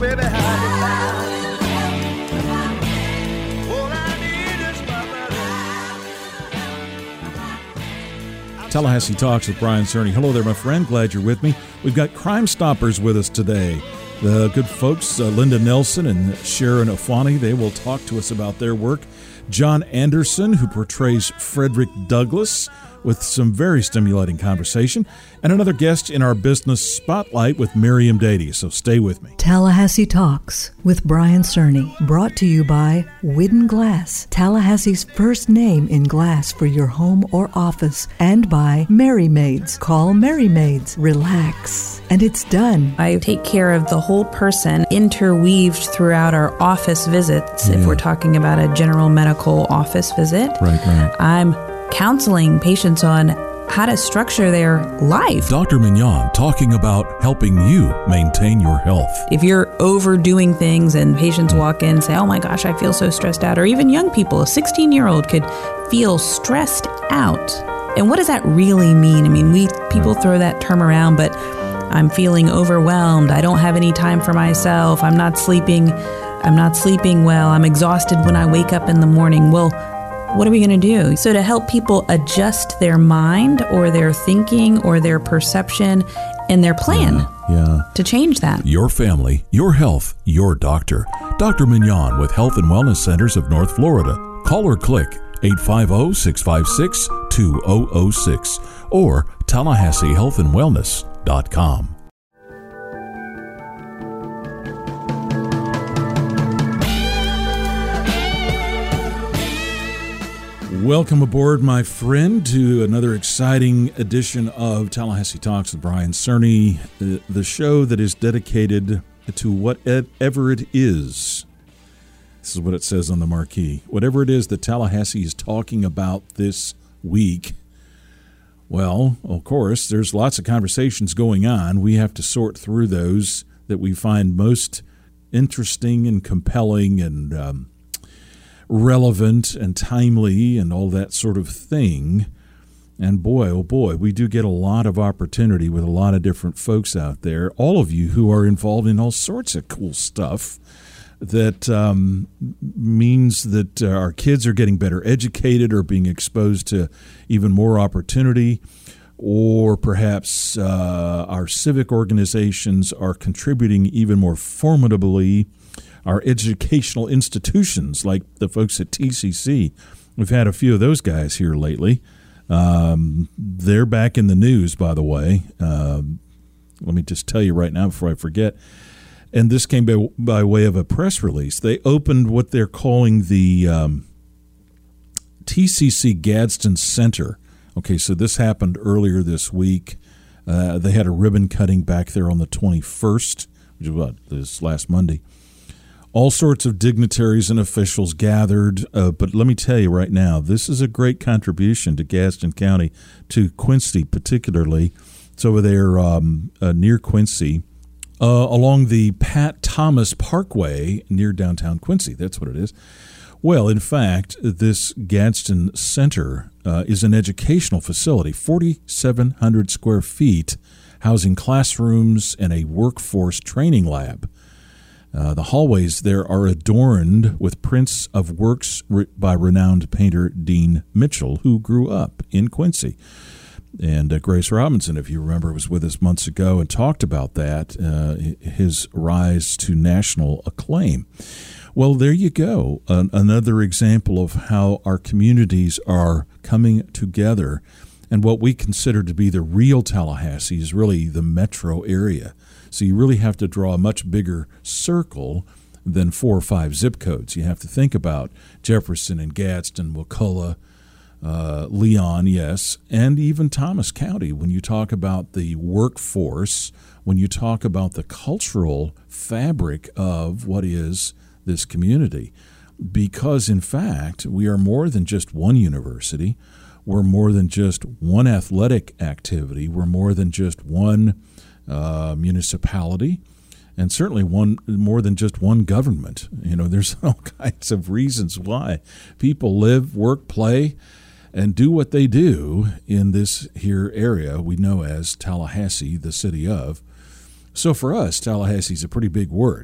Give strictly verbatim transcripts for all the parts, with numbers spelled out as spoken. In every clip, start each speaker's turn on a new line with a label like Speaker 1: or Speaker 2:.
Speaker 1: baby, how you all I need is my money.
Speaker 2: Tallahassee Talks with Brian Cerny. Hello there, my friend. Glad you're with me. We've got Crime Stoppers with us today. The good folks, uh, Linda Nelson and Sharon Afani, they will talk to us about their work. John Anderson, who portrays Frederick Douglass, with some very stimulating conversation, and another guest in our business spotlight with Miriam Dady, so stay with me.
Speaker 3: Tallahassee Talks with Brian Cerny, brought to you by Widden Glass, Tallahassee's first name in glass for your home or office, and by Merry Maids. Call Merry Maids. Relax, and it's done.
Speaker 4: I take care of the whole person, interweaved throughout our office visits.
Speaker 2: Yeah.
Speaker 4: If we're talking about a general medical office visit,
Speaker 2: Right, right.
Speaker 4: I'm counseling patients on how to structure their life.
Speaker 2: Doctor Mignon talking about helping you maintain your health.
Speaker 4: If you're overdoing things and patients walk in and say, oh my gosh, I feel so stressed out, or even young people, a sixteen-year-old could feel stressed out. And what does that really mean? I mean, we people throw that term around, but I'm feeling overwhelmed. I don't have any time for myself. I'm not sleeping. I'm not sleeping well. I'm exhausted when I wake up in the morning. Well, what are we going to do? So to help people adjust their mind or their thinking or their perception and their plan
Speaker 2: Yeah, yeah.
Speaker 4: to change that.
Speaker 2: Your family, your health, your doctor. Doctor Mignon with Health and Wellness Centers of North Florida. Call or click eight five zero, six five six, two zero zero six or Tallahassee Health and Wellness dot com. Welcome aboard, my friend, to another exciting edition of Tallahassee Talks with Brian Cerny, the, the show that is dedicated to whatever it is. This is what it says on the marquee. Whatever it is that Tallahassee is talking about this week. Well, of course, there's lots of conversations going on. We have to sort through those that we find most interesting and compelling and um, relevant and timely and all that sort of thing. And boy, oh boy, we do get a lot of opportunity with a lot of different folks out there, all of you who are involved in all sorts of cool stuff that um, means that uh, our kids are getting better educated or being exposed to even more opportunity, or perhaps uh, our civic organizations are contributing even more formidably. Our educational institutions, like the folks at T C C, we've had a few of those guys here lately. Um, they're back in the news, by the way. Um, let me just tell you right now before I forget. And this came by, by way of a press release. They opened what they're calling the um, T C C Gadsden Center. Okay, so this happened earlier this week. Uh, they had a ribbon cutting back there on the twenty-first, which is what, this last Monday. All sorts of dignitaries and officials gathered, uh, but let me tell you right now, this is a great contribution to Gadsden County, to Quincy particularly. It's over there um, uh, near Quincy, uh, along the Pat Thomas Parkway near downtown Quincy. That's what it is. Well, in fact, this Gadsden Center uh, is an educational facility, forty-seven hundred square feet, housing classrooms and a workforce training lab. Uh, the hallways there are adorned with prints of works re- by renowned painter Dean Mitchell, who grew up in Quincy. And uh, Grace Robinson, if you remember, was with us months ago and talked about that, uh, his rise to national acclaim. Well, there you go. An- another example of how our communities are coming together. And what we consider to be the real Tallahassee is really the metro area. So you really have to draw a much bigger circle than four or five zip codes. You have to think about Jefferson and Gadsden, Wakulla, uh, Leon, yes, and even Thomas County. When you talk about the workforce, when you talk about the cultural fabric of what is this community. Because, in fact, we are more than just one university. We're more than just one athletic activity. We're more than just one Uh, municipality, and certainly one more than just one government. You know, there's all kinds of reasons why people live, work, play, and do what they do in this here area we know as Tallahassee, the city of. So for us, Tallahassee is a pretty big word.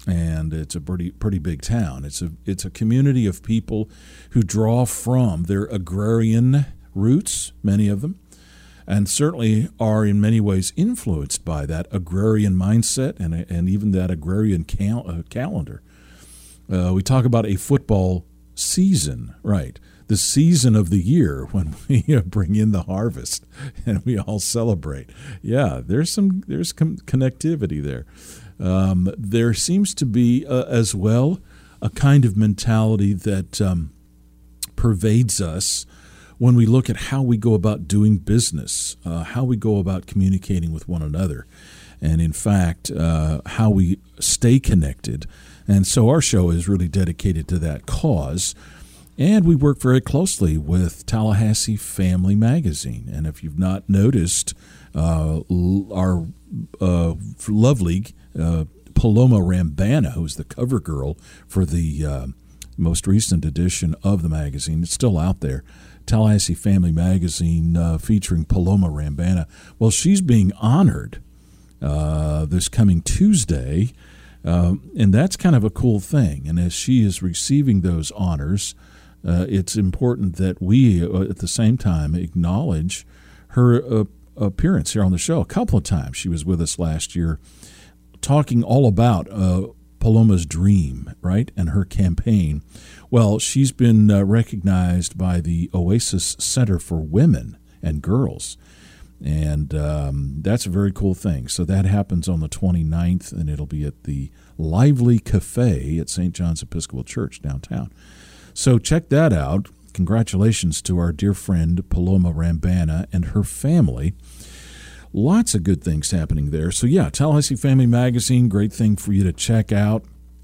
Speaker 2: and it's a pretty pretty big town. It's a it's a community of people who draw from their agrarian roots, many of them, and certainly are in many ways influenced by that agrarian mindset and and even that agrarian cal- uh, calendar. Uh, we talk about a football season, right? The season of the year when we bring in the harvest and we all celebrate. Yeah, there's some there's com- connectivity there. Um, there seems to be uh, as well a kind of mentality that um, pervades us when we look at how we go about doing business, uh, how we go about communicating with one another, and in fact, uh, how we stay connected. And so our show is really dedicated to that cause. And we work very closely with Tallahassee Family Magazine. And if you've not noticed, uh, our uh, lovely uh, Paloma Rambana, who's the cover girl for the uh, most recent edition of the magazine, it's still out there, Tallahassee Family Magazine uh, featuring Paloma Rambana. Well, she's being honored uh, this coming Tuesday, uh, and that's kind of a cool thing. And as she is receiving those honors, Uh, it's important that we, uh, at the same time, acknowledge her uh, appearance here on the show a couple of times. She was with us last year talking all about uh, Paloma's dream, right, and her campaign. Well, she's been uh, recognized by the Oasis Center for Women and Girls, and um, that's a very cool thing. So that happens on the twenty-ninth, and it'll be at the Lively Cafe at Saint John's Episcopal Church downtown. So check that out. Congratulations to our dear friend Paloma Rambana and her family. Lots of good things happening there. So yeah, Tallahassee Family Magazine, great thing for you to check out.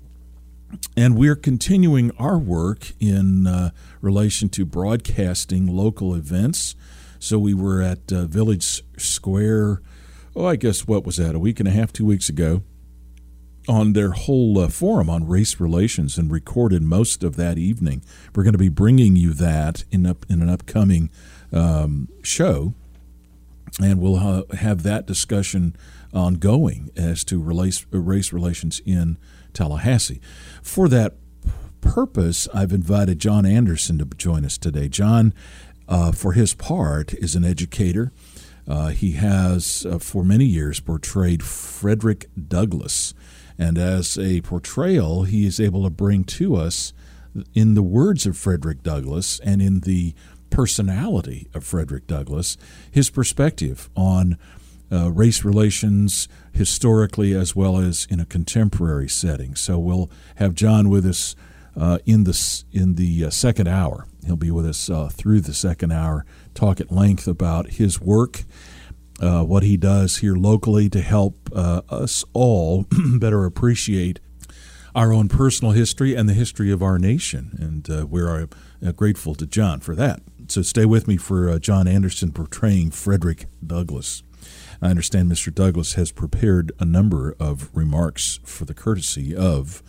Speaker 2: And we're continuing our work in uh, relation to broadcasting local events. So we were at uh, Village Square, oh, I guess what was that, a week and a half, two weeks ago, on their whole uh, forum on race relations, and recorded most of that evening. We're going to be bringing you that in up in an upcoming um, show, and we'll uh, have that discussion ongoing as to race, race relations in Tallahassee. For that purpose, I've invited John Anderson to join us today. John, uh, for his part, is an educator. Uh, he has, uh, for many years, portrayed Frederick Douglass. And as a portrayal, he is able to bring to us, in the words of Frederick Douglass and in the personality of Frederick Douglass, his perspective on uh, race relations historically as well as in a contemporary setting. So we'll have John with us uh, in the, in the uh, second hour. He'll be with us uh, through the second hour, talk at length about his work, Uh, what he does here locally to help uh, us all better appreciate our own personal history and the history of our nation. And uh, we're uh, grateful to John for that. So stay with me for uh, John Anderson portraying Frederick Douglass. I understand Mister Douglass has prepared a number of remarks for the courtesy of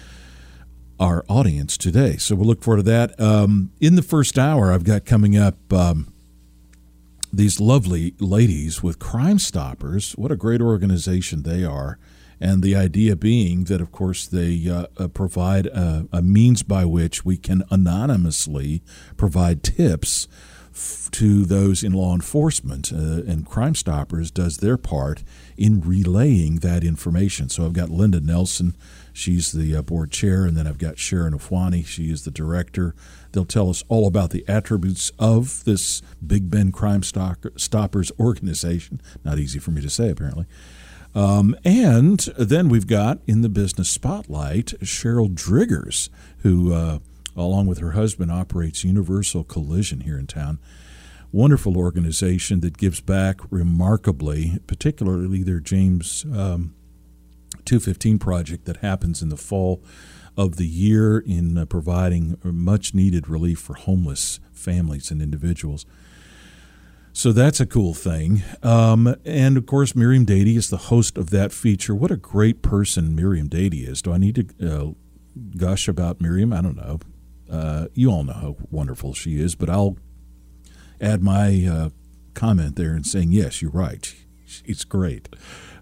Speaker 2: our audience today. So we'll look forward to that. Um, in the first hour, I've got coming up Um, these lovely ladies with Crime Stoppers. What a great organization they are. And the idea being that, of course, they uh, uh, provide a, a means by which we can anonymously provide tips f- to those in law enforcement. Uh, and Crime Stoppers does their part in relaying that information. So I've got Linda Nelson. She's the uh, board chair. And then I've got Sharon Afwani. She is the director. They'll tell us all about the attributes of this Big Bend Crime Stoppers organization. Not easy for me to say, apparently. Um, and then we've got in the business spotlight Cheryl Driggers, who, uh, along with her husband, operates Universal Collision here in town. Wonderful organization that gives back remarkably, particularly their James um, two fifteen project that happens in the fall of the year in uh, providing much-needed relief for homeless families and individuals. So that's a cool thing. Um, and, of course, Miriam Dady is the host of that feature. What a great person Miriam Dady is. Do I need to uh, gush about Miriam? I don't know. Uh, you all know how wonderful she is, but I'll add my uh, comment there in saying, yes, you're right. She's great.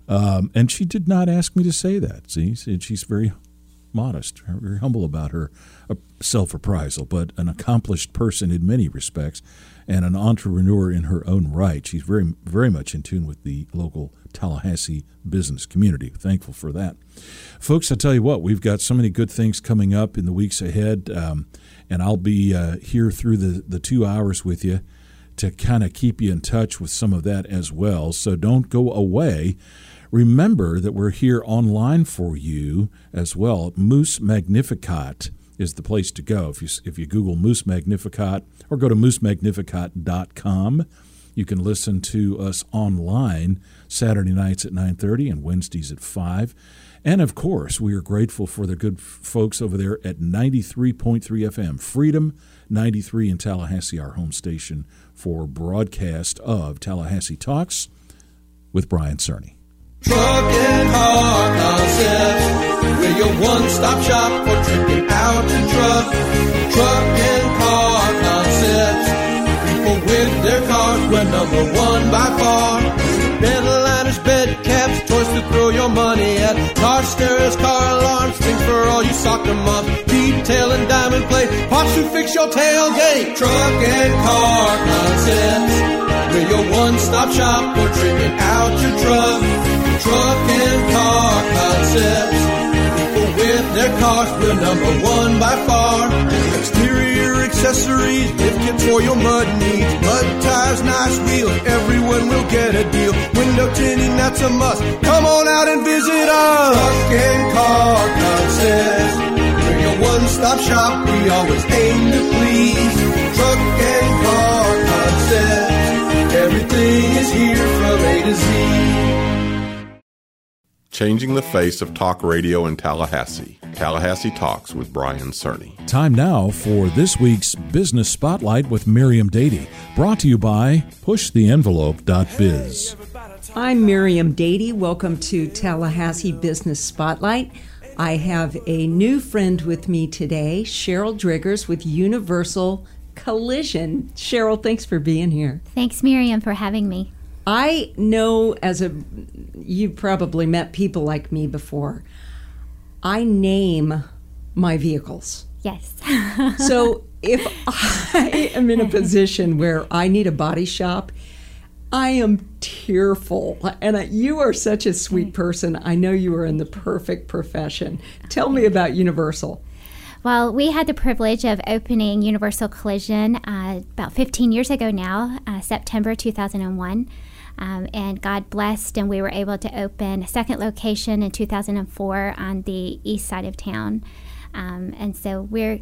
Speaker 2: Um, and she did not ask me to say that. See, she's very modest, very humble about her self-appraisal, but an accomplished person in many respects and an entrepreneur in her own right. She's very, very much in tune with the local Tallahassee business community. Thankful for that. Folks, I tell you what, we've got so many good things coming up in the weeks ahead, um, and I'll be uh, here through the, the two hours with you to kind of keep you in touch with some of that as well. So don't go away. Remember that we're here online for you as well. Moose Magnificat is the place to go. If you if you Google Moose Magnificat or go to moose magnificat dot com, you can listen to us online Saturday nights at nine thirty and Wednesdays at five. And, of course, we are grateful for the good folks over there at ninety-three point three F M, Freedom ninety-three in Tallahassee, our home station for broadcast of Tallahassee Talks with Brian Cerny.
Speaker 1: Truck and Car Concepts, we're your one-stop shop for tripping out and truck. Truck and Car Concepts, people with their cars, we're number one by far. Bed liners, bed caps, toys to throw your money at. Car stereos, car alarms, things for all you soccer moms. Detail and diamond plate, parts to fix your tailgate. Truck and Car Concepts, we're your one-stop shop for tripping out your truck. Truck and Car Concepts, people with their cars, we're number one by far. Exterior accessories, lift kits for your mud needs. Mud tires, nice wheels, everyone will get a deal. Window tinting, that's a must. Come on out and visit us. Truck and Car Concepts, we're your one-stop shop, we always aim to please. Truck and Car Concepts, everything is here from A to Z.
Speaker 5: Changing the face of talk radio in Tallahassee. Tallahassee Talks with Brian Cerny.
Speaker 2: Time now for this week's Business Spotlight with Miriam Dady, brought to you by push the envelope dot biz.
Speaker 6: I'm Miriam Dady. Welcome to Tallahassee Business Spotlight. I have a new friend with me today, Cheryl Driggers with Universal Collision. Cheryl, thanks for being here.
Speaker 7: Thanks, Miriam, for having me.
Speaker 6: I know as a, you've probably met people like me before, I name my vehicles.
Speaker 7: Yes.
Speaker 6: So if I am in a position where I need a body shop, I am tearful. And I, you are such a sweet person. I know you are in the perfect profession. Tell me about Universal.
Speaker 7: Well, we had the privilege of opening Universal Collision uh, about fifteen years ago now, uh, September two thousand one. Um, and God blessed, and we were able to open a second location in two thousand four on the east side of town. Um, and so we're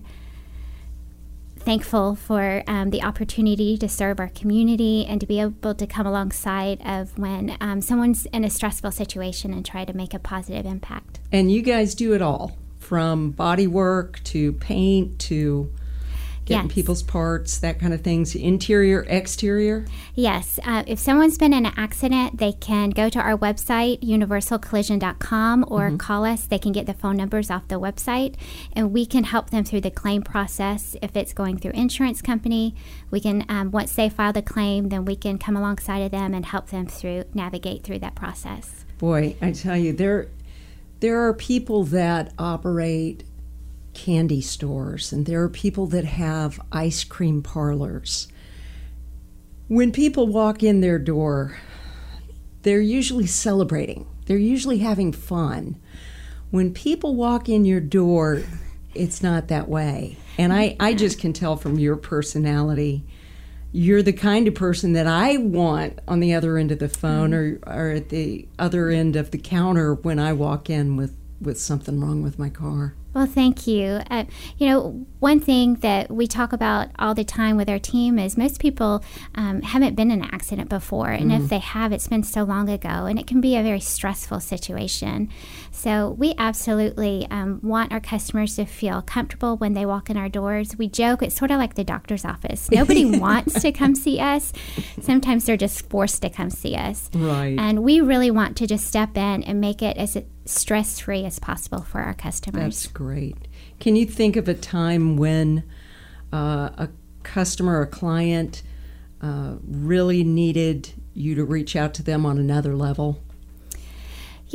Speaker 7: thankful for um, the opportunity to serve our community and to be able to come alongside of when um, someone's in a stressful situation and try to make a positive impact.
Speaker 6: And you guys do it all, from body work to paint to getting
Speaker 7: yes.
Speaker 6: people's parts, that kind of things, interior, exterior?
Speaker 7: Yes. Uh, if someone's been in an accident, they can go to our website, universal collision dot com, or mm-hmm. call us. They can get the phone numbers off the website, and we can help them through the claim process. If it's going through insurance company, we can, um, once they file the claim, then we can come alongside of them and help them through, navigate through that process.
Speaker 6: Boy, I tell you, there, there are people that operate candy stores, and there are people that have ice cream parlors. When people walk in their door, they're usually celebrating. They're usually having fun. When people walk in your door, it's not that way. And I, I just can tell from your personality, you're the kind of person that I want on the other end of the phone or, or at the other end of the counter when I walk in with, with something wrong with my car.
Speaker 7: Well, thank you. Uh, you know, one thing that we talk about all the time with our team is most people um, haven't been in an accident before. And mm. if they have, it's been so long ago. And it can be a very stressful situation. So we absolutely um, want our customers to feel comfortable when they walk in our doors. We joke, it's sort of like the doctor's office. Nobody wants to come see us. Sometimes they're just forced to come see us.
Speaker 6: Right.
Speaker 7: And we really want to just step in and make it as stress-free as possible for our customers.
Speaker 6: That's great. Can you think of a time when uh, a customer or client uh, really needed you to reach out to them on another level?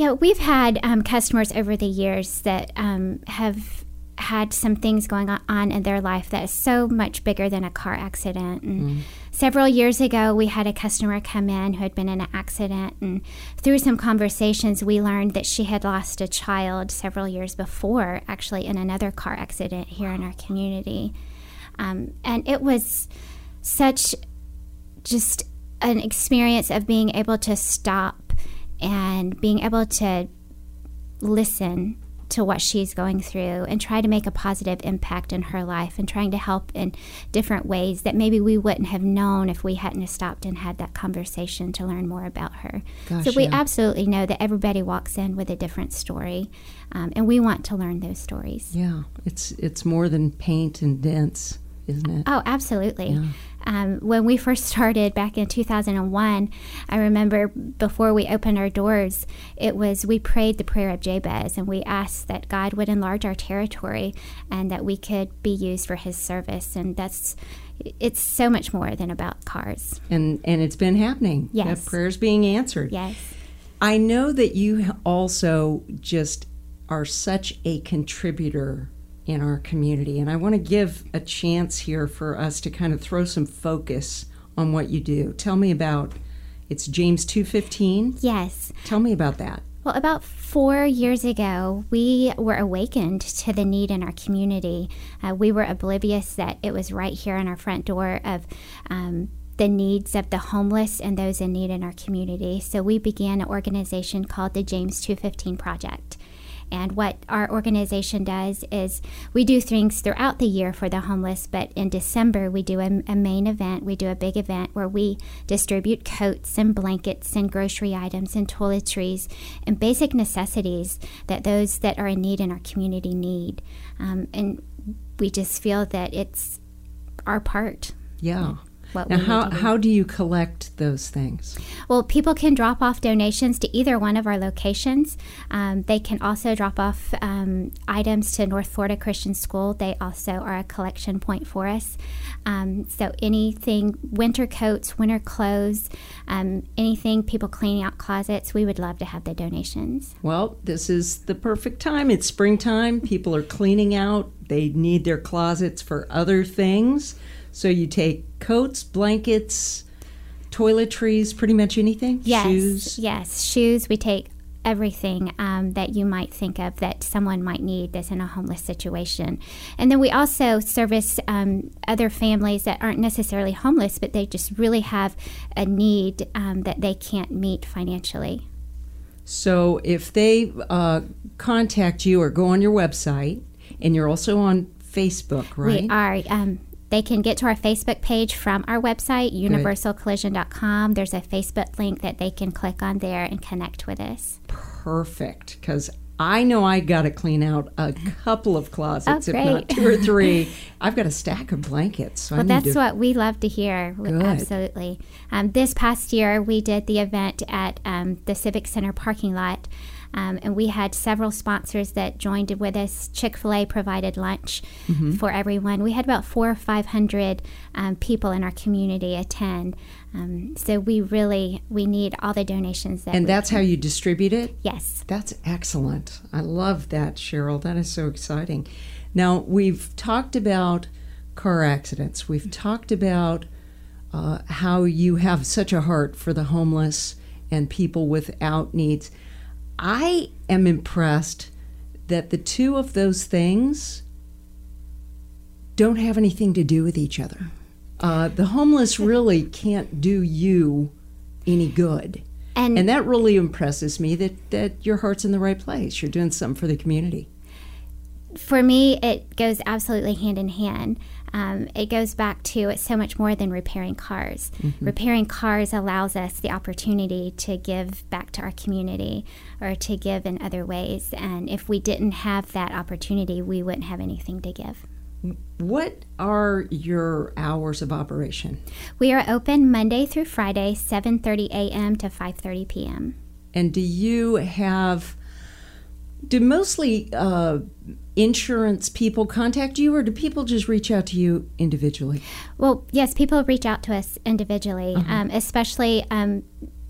Speaker 7: Yeah, we've had um, customers over the years that um, have had some things going on in their life that is so much bigger than a car accident. And mm. several years ago, we had a customer come in who had been in an accident, and through some conversations, we learned that she had lost a child several years before, actually in another car accident here in our community. Um, and it was such just an experience of being able to stop and being able to listen to what she's going through and try to make a positive impact in her life and trying to help in different ways that maybe we wouldn't have known if we hadn't have stopped and had that conversation to learn more about her.
Speaker 6: Gosh,
Speaker 7: so we
Speaker 6: yeah.
Speaker 7: absolutely know that everybody walks in with a different story, um, and we want to learn those stories.
Speaker 6: Yeah, it's it's more than paint and dents, isn't it?
Speaker 7: Oh, absolutely.
Speaker 6: Yeah.
Speaker 7: Um, when we first started back in two thousand one, I remember before we opened our doors, it was we prayed the prayer of Jabez, and we asked that God would enlarge our territory and that we could be used for his service. And that's, it's so much more than about cars.
Speaker 6: And and it's been happening.
Speaker 7: Yes.
Speaker 6: That prayer's being answered.
Speaker 7: Yes.
Speaker 6: I know that you also just are such a contributor in our community, and I want to give a chance here for us to kind of throw some focus on what you do. Tell me about, it's James two fifteen.
Speaker 7: Yes.
Speaker 6: Tell me about that.
Speaker 7: Well, about four years ago, we were awakened to the need in our community. Uh, we were oblivious that it was right here on our front door of um, the needs of the homeless and those in need in our community. So we began an organization called the James two fifteen Project. And what our organization does is we do things throughout the year for the homeless, but in December we do a, a main event. We do a big event where we distribute coats and blankets and grocery items and toiletries and basic necessities that those that are in need in our community need. Um, and we just feel that it's our part.
Speaker 6: Yeah.
Speaker 7: What
Speaker 6: now,
Speaker 7: we
Speaker 6: how,
Speaker 7: need to do.
Speaker 6: how do you collect those things?
Speaker 7: Well, people can drop off donations to either one of our locations. Um, they can also drop off um, items to North Florida Christian School. They also are a collection point for us. Um, so anything, winter coats, winter clothes, um, anything, people cleaning out closets, we would love to have the donations.
Speaker 6: Well, this is the perfect time. It's springtime. People are cleaning out. They need their closets for other things. So you take coats, blankets, toiletries, pretty much anything?
Speaker 7: Yes,
Speaker 6: Shoes?
Speaker 7: yes, shoes. We take everything um, that you might think of that someone might need that's in a homeless situation. And then we also service um, other families that aren't necessarily homeless, but they just really have a need um, that they can't meet financially.
Speaker 6: So if they uh, contact you or go on your website, and you're also on Facebook, right?
Speaker 7: We are. Um, They can get to our Facebook page from our website, universal collision dot com. There's a Facebook link that they can click on there and connect with us.
Speaker 6: Perfect, because I know I got to clean out a couple of closets,
Speaker 7: Oh,
Speaker 6: if not
Speaker 7: great.
Speaker 6: two or three. I've got a stack of blankets. So I
Speaker 7: Well,
Speaker 6: need
Speaker 7: that's
Speaker 6: to...
Speaker 7: what we love to hear.
Speaker 6: Good.
Speaker 7: Absolutely. Um, this past year, we did the event at um, the Civic Center parking lot. Um, and we had several sponsors that joined with us. Chick-fil-A provided lunch mm-hmm. for everyone. We had about four or five hundred um, people in our community attend. Um, so we really, we need all the donations that
Speaker 6: And
Speaker 7: we
Speaker 6: that's
Speaker 7: can.
Speaker 6: how you distribute it?
Speaker 7: Yes.
Speaker 6: That's excellent. I love that, Cheryl. That is so exciting. Now, we've talked about car accidents. We've talked about uh, how you have such a heart for the homeless and people without needs. I am impressed that the two of those things don't have anything to do with each other. Uh, the homeless really can't do you any good.
Speaker 7: And,
Speaker 6: And that really impresses me that, that your heart's in the right place. You're doing something for the community.
Speaker 7: for me, it goes absolutely hand in hand. Um, it goes back to it's so much more than repairing cars. Mm-hmm. Repairing cars allows us the opportunity to give back to our community or to give in other ways. And if we didn't have that opportunity, we wouldn't have anything to give.
Speaker 6: What are your hours of operation?
Speaker 7: We are open Monday through Friday, seven thirty a.m. to five thirty p.m.
Speaker 6: And do you have, do mostly uh, insurance people contact you, or do people just reach out to you individually?
Speaker 7: Well, yes, people reach out to us individually, uh-huh. um, especially um,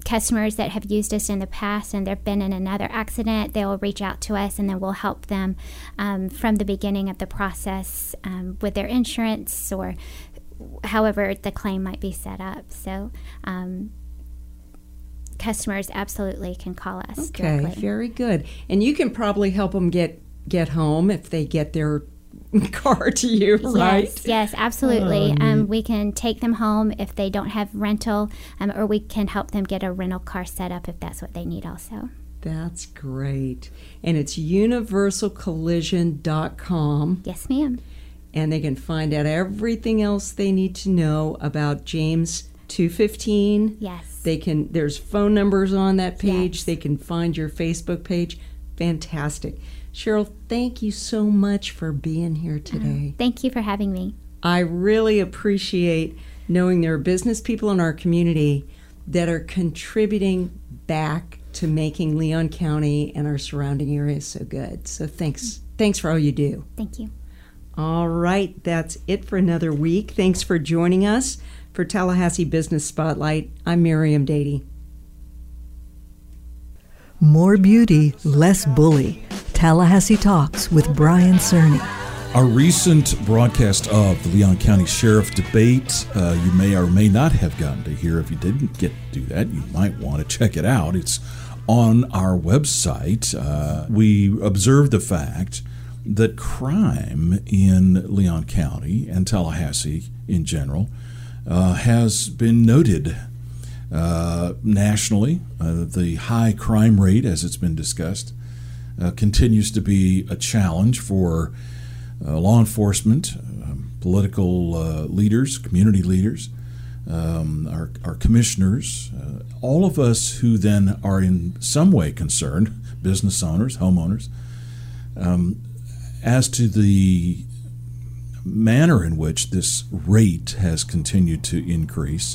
Speaker 7: customers that have used us in the past and they've been in another accident, they'll reach out to us and then we'll help them um, from the beginning of the process um, with their insurance or however the claim might be set up. So um, customers absolutely can call us
Speaker 6: okay,
Speaker 7: directly.
Speaker 6: Very good. And you can probably help them get, get home if they get their car to you, right?
Speaker 7: Yes, yes, absolutely. Um, um, we can take them home if they don't have rental, um, or we can help them get a rental car set up if that's what they need also.
Speaker 6: That's great. And it's universal collision dot com.
Speaker 7: Yes, ma'am.
Speaker 6: And they can find out everything else they need to know about James two fifteen.
Speaker 7: Yes.
Speaker 6: They can. There's phone numbers on that page.
Speaker 7: Yes.
Speaker 6: They can find your Facebook page. Fantastic. Cheryl, thank you so much for being here today.
Speaker 7: Uh, thank you for having me.
Speaker 6: I really appreciate knowing there are business people in our community that are contributing back to making Leon County and our surrounding areas so good. So thanks. Thanks for all you do.
Speaker 7: Thank you.
Speaker 6: All right, that's it for another week. Thanks for joining us for Tallahassee Business Spotlight. I'm Miriam Dady.
Speaker 3: More beauty, less bully. Tallahassee Talks with Brian Cerny.
Speaker 2: Our recent broadcast of the Leon County Sheriff debate, uh, you may or may not have gotten to hear. If you didn't get to do that, you might want to check it out. It's on our website. Uh, we observed the fact that crime in Leon County and Tallahassee in general uh, has been noted uh, nationally. Uh, the high crime rate, as it's been discussed, Uh, continues to be a challenge for uh, law enforcement, uh, political uh, leaders, community leaders, um, our, our commissioners, uh, all of us who then are in some way concerned, business owners, homeowners, um, as to the manner in which this rate has continued to increase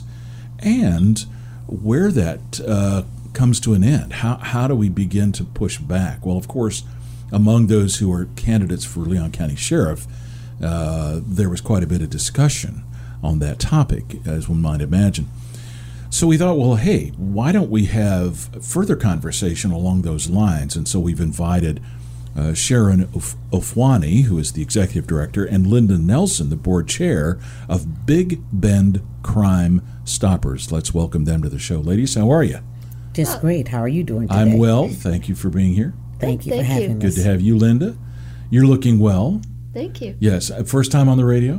Speaker 2: and where that uh, comes to an end. How how do we begin to push back? Well, of course, among those who are candidates for Leon County Sheriff, uh, there was quite a bit of discussion on that topic, as one might imagine. So we thought, well, hey, why don't we have further conversation along those lines? And so we've invited uh, Sharon Of- Ofwani, who is the executive director, and Linda Nelson, the board chair of Big Bend Crime Stoppers. Let's welcome them to the show. Ladies, how are you?
Speaker 8: Just great. How are you doing today?
Speaker 2: I'm well. Thank you for being here.
Speaker 8: Thank you
Speaker 9: Thank
Speaker 8: for having
Speaker 9: you.
Speaker 8: us.
Speaker 2: Good to have you, Linda. You're looking well.
Speaker 9: Thank you.
Speaker 2: Yes. First time on the radio?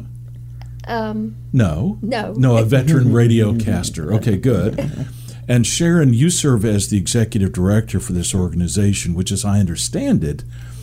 Speaker 9: Um,
Speaker 2: No.
Speaker 9: no.
Speaker 2: No, a veteran radio caster. Okay, good. And Sharon, you serve as the executive director for this organization, which, as I understand it,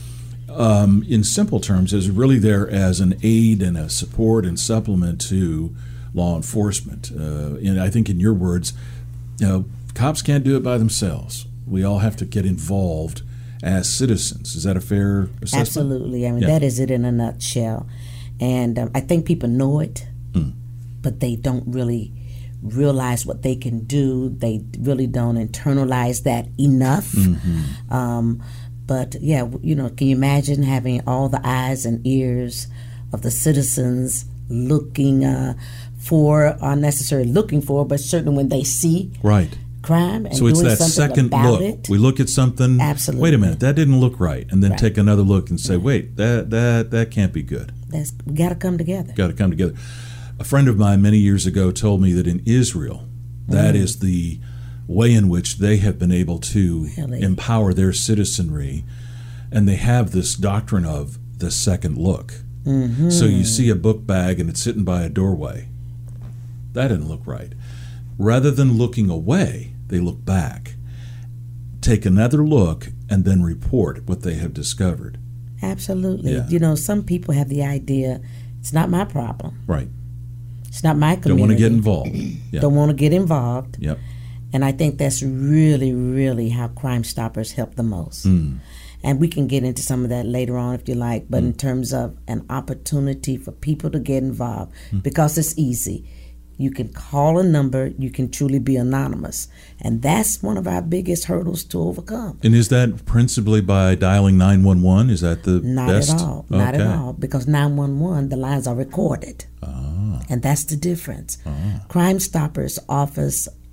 Speaker 2: um, in simple terms, is really there as an aid and a support and supplement to law enforcement. Uh, and I think in your words, you know, cops can't do it by themselves. We all have to get involved as citizens. Is that a fair assessment?
Speaker 8: Absolutely. I mean,
Speaker 2: Yeah.
Speaker 8: that is it in a nutshell. And um, I think people know it,
Speaker 2: Mm.
Speaker 8: but they don't really realize what they can do. They really don't internalize that enough.
Speaker 2: Mm-hmm.
Speaker 8: Um, but yeah, you know, can you imagine having all the eyes and ears of the citizens looking uh, for, or necessarily looking for, but certainly when they see
Speaker 2: Right.
Speaker 8: crime and
Speaker 2: So it's
Speaker 8: doing
Speaker 2: that
Speaker 8: something
Speaker 2: second
Speaker 8: about
Speaker 2: look.
Speaker 8: it.
Speaker 2: We look at something.
Speaker 8: Absolutely.
Speaker 2: Wait a minute, that didn't look right, and then
Speaker 8: Right.
Speaker 2: take another look and say, wait, that that that can't be good.
Speaker 8: That's, we got to come together.
Speaker 2: Got to come together. A friend of mine many years ago told me that in Israel, that
Speaker 8: Mm.
Speaker 2: is the way in which they have been able to
Speaker 8: Really?
Speaker 2: empower their citizenry, and they have this doctrine of the second look.
Speaker 8: Mm-hmm.
Speaker 2: So you see a book bag and it's sitting by a doorway. That didn't look right. Rather than looking away, they look back, take another look, and then report what they have discovered.
Speaker 8: Absolutely.
Speaker 2: Yeah.
Speaker 8: You know, some people have the idea, it's not my problem.
Speaker 2: Right.
Speaker 8: It's not my community.
Speaker 2: Don't want to get involved. Yeah.
Speaker 8: Don't want to get involved.
Speaker 2: Yep.
Speaker 8: And I think that's really, really how Crime Stoppers help the most.
Speaker 2: Mm.
Speaker 8: And we can get into some of that later on if you like, but mm. in terms of an opportunity for people to get involved, mm. because it's easy. You can call a number, you can truly be anonymous. And that's one of our biggest hurdles to overcome.
Speaker 2: And is that principally by dialing nine one one? Is that the
Speaker 8: Not
Speaker 2: best?
Speaker 8: at all. Not
Speaker 2: Okay.
Speaker 8: at all. Because nine one one, the lines are recorded.
Speaker 2: Ah.
Speaker 8: And that's the difference.
Speaker 2: Ah.
Speaker 8: Crime Stoppers offers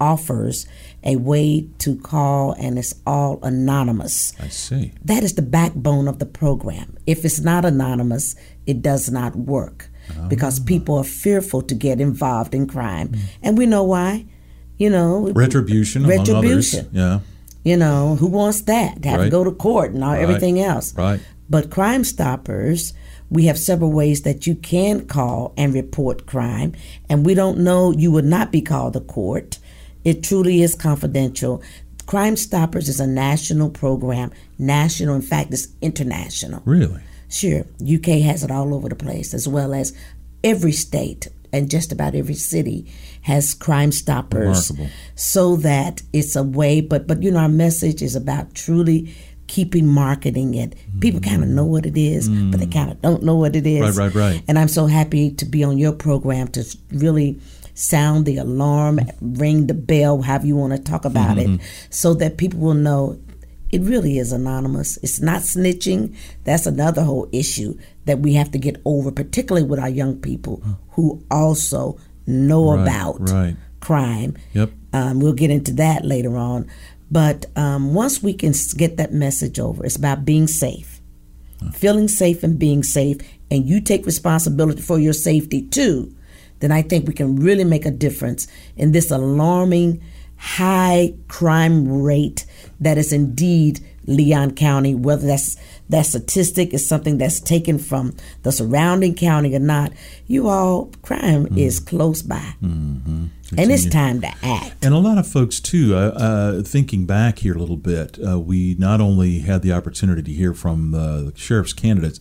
Speaker 8: offers a way to call, and it's all anonymous.
Speaker 2: I see.
Speaker 8: That is the backbone of the program. If it's not anonymous, it does not work oh. because people are fearful to get involved in crime. Mm. And we know why. You know,
Speaker 2: retribution,
Speaker 8: retribution.
Speaker 2: Among others. Yeah.
Speaker 8: You know, who wants that? To have
Speaker 2: right.
Speaker 8: to go to court and all,
Speaker 2: right.
Speaker 8: everything else.
Speaker 2: Right.
Speaker 8: But Crime Stoppers, we have several ways that you can call and report crime. And we don't know, you would not be called to court. It truly is confidential. Crime Stoppers is a national program. National, in fact, it's international.
Speaker 2: Really?
Speaker 8: Sure. U K has it all over the place, as well as every state and just about every city has Crime Stoppers.
Speaker 2: Remarkable.
Speaker 8: So that it's a way, but, but you know, our message is about truly keeping marketing it. Mm. People kind of know what it is, mm. but they kind of don't know what it is.
Speaker 2: Right, right, right.
Speaker 8: And I'm so happy to be on your program to really sound the alarm, ring the bell, however you want to talk about mm-hmm. it, so that people will know it really is anonymous. It's not snitching. That's another whole issue that we have to get over, particularly with our young people who also know
Speaker 2: right,
Speaker 8: about
Speaker 2: right.
Speaker 8: crime.
Speaker 2: Yep.
Speaker 8: Um, we'll get into that later on. But um, once we can get that message over, it's about being safe, huh. feeling safe and being safe, and you take responsibility for your safety too, then I think we can really make a difference in this alarming high crime rate that is indeed Leon County, whether that's that statistic is something that's taken from the surrounding county or not. You all, crime mm. is close by.
Speaker 2: Mm-hmm. It's
Speaker 8: and it's
Speaker 2: your,
Speaker 8: time to act.
Speaker 2: And a lot of folks, too, uh, uh, thinking back here a little bit, uh, we not only had the opportunity to hear from uh, the sheriff's candidates,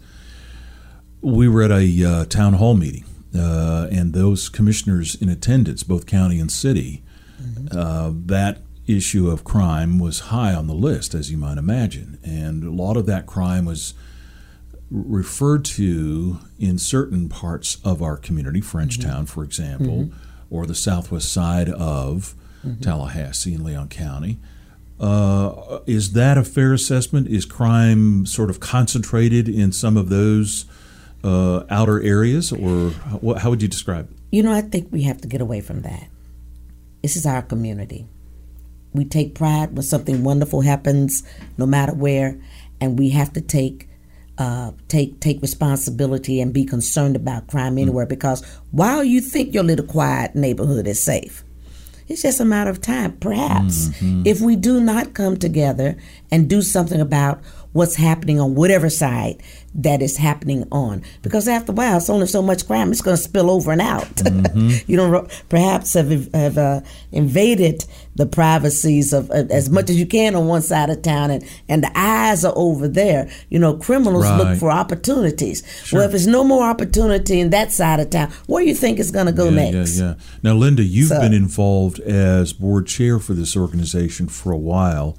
Speaker 2: we were at a uh, town hall meeting, uh, and those commissioners in attendance, both county and city, mm-hmm. uh, that issue of crime was high on the list, as you might imagine. And a lot of that crime was referred to in certain parts of our community, Frenchtown, mm-hmm. for example, mm-hmm. or the southwest side of mm-hmm. Tallahassee and Leon County. Uh, is that a fair assessment? Is crime sort of concentrated in some of those uh, outer areas, or how, how would you describe it?
Speaker 8: You know, I think we have to get away from that. This is our community. We take pride when something wonderful happens, no matter where, and we have to take uh, take take responsibility and be concerned about crime anywhere. Mm-hmm. Because while you think your little quiet neighborhood is safe, it's just a matter of time. Perhaps mm-hmm. if we do not come together and do something about what's happening on whatever side that is happening on, because after a while, it's only so much crime it's going to spill over and out. Mm-hmm. You know, perhaps have have uh, invaded the privacies of uh, as much as you can on one side of town, and, and the eyes are over there. You know, criminals
Speaker 2: right.
Speaker 8: look for opportunities.
Speaker 2: Sure.
Speaker 8: Well, if there's no more opportunity in that side of town, where do you think it's going to go
Speaker 2: yeah,
Speaker 8: next?
Speaker 2: Yeah, yeah. Now, Linda, you've
Speaker 8: so,
Speaker 2: been involved as board chair for this organization for a while.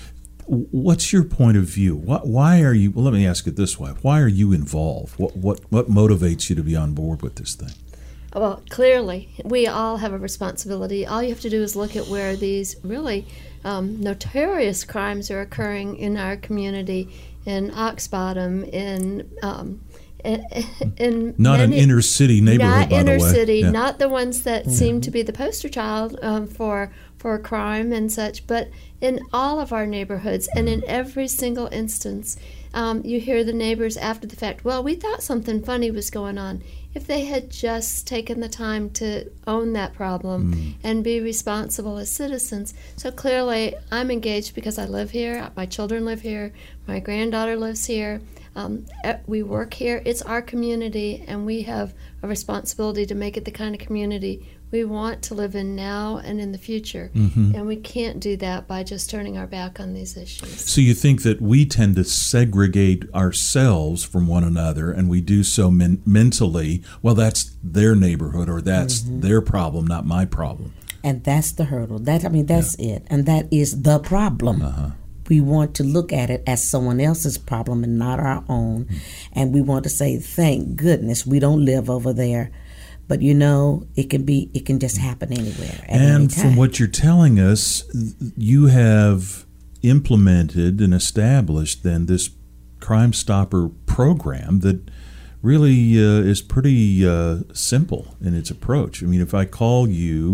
Speaker 2: What's your point of view? Why are you? Well, let me ask it this way: why are you involved? What what what motivates you to be on board with this thing?
Speaker 9: Well, clearly, we all have a responsibility. All you have to do is look at where these really um, notorious crimes are occurring in our community, in Ox Bottom, in um, in, in
Speaker 2: not
Speaker 9: many,
Speaker 2: an inner city neighborhood,
Speaker 9: not
Speaker 2: by
Speaker 9: inner
Speaker 2: the way.
Speaker 9: city,
Speaker 2: yeah.
Speaker 9: not the ones that yeah. seem to be the poster child um, for for crime and such, but in all of our neighborhoods and in every single instance, um, you hear the neighbors after the fact, well, we thought something funny was going on. If they had just taken the time to own that problem mm. and be responsible as citizens. So clearly, I'm engaged because I live here, my children live here, my granddaughter lives here, um, we work here. It's our community, and we have a responsibility to make it the kind of community we want to live in now and in the future. Mm-hmm. And we can't do that by just turning our back on these issues.
Speaker 2: So you think that we tend to segregate ourselves from one another, and we do so men- mentally, well, that's their neighborhood, or that's mm-hmm. their problem, not my problem.
Speaker 8: And that's the hurdle. That I mean, that's yeah. it. And that is the problem. Uh-huh. We want to look at it as someone else's problem and not our own. Mm-hmm. And we want to say, thank goodness we don't live over there. But you know, it can be, it can just happen anywhere. At
Speaker 2: and
Speaker 8: any
Speaker 2: from what you're telling us, you have implemented and established then this Crime Stopper program that really uh, is pretty uh, simple in its approach. I mean, if I call you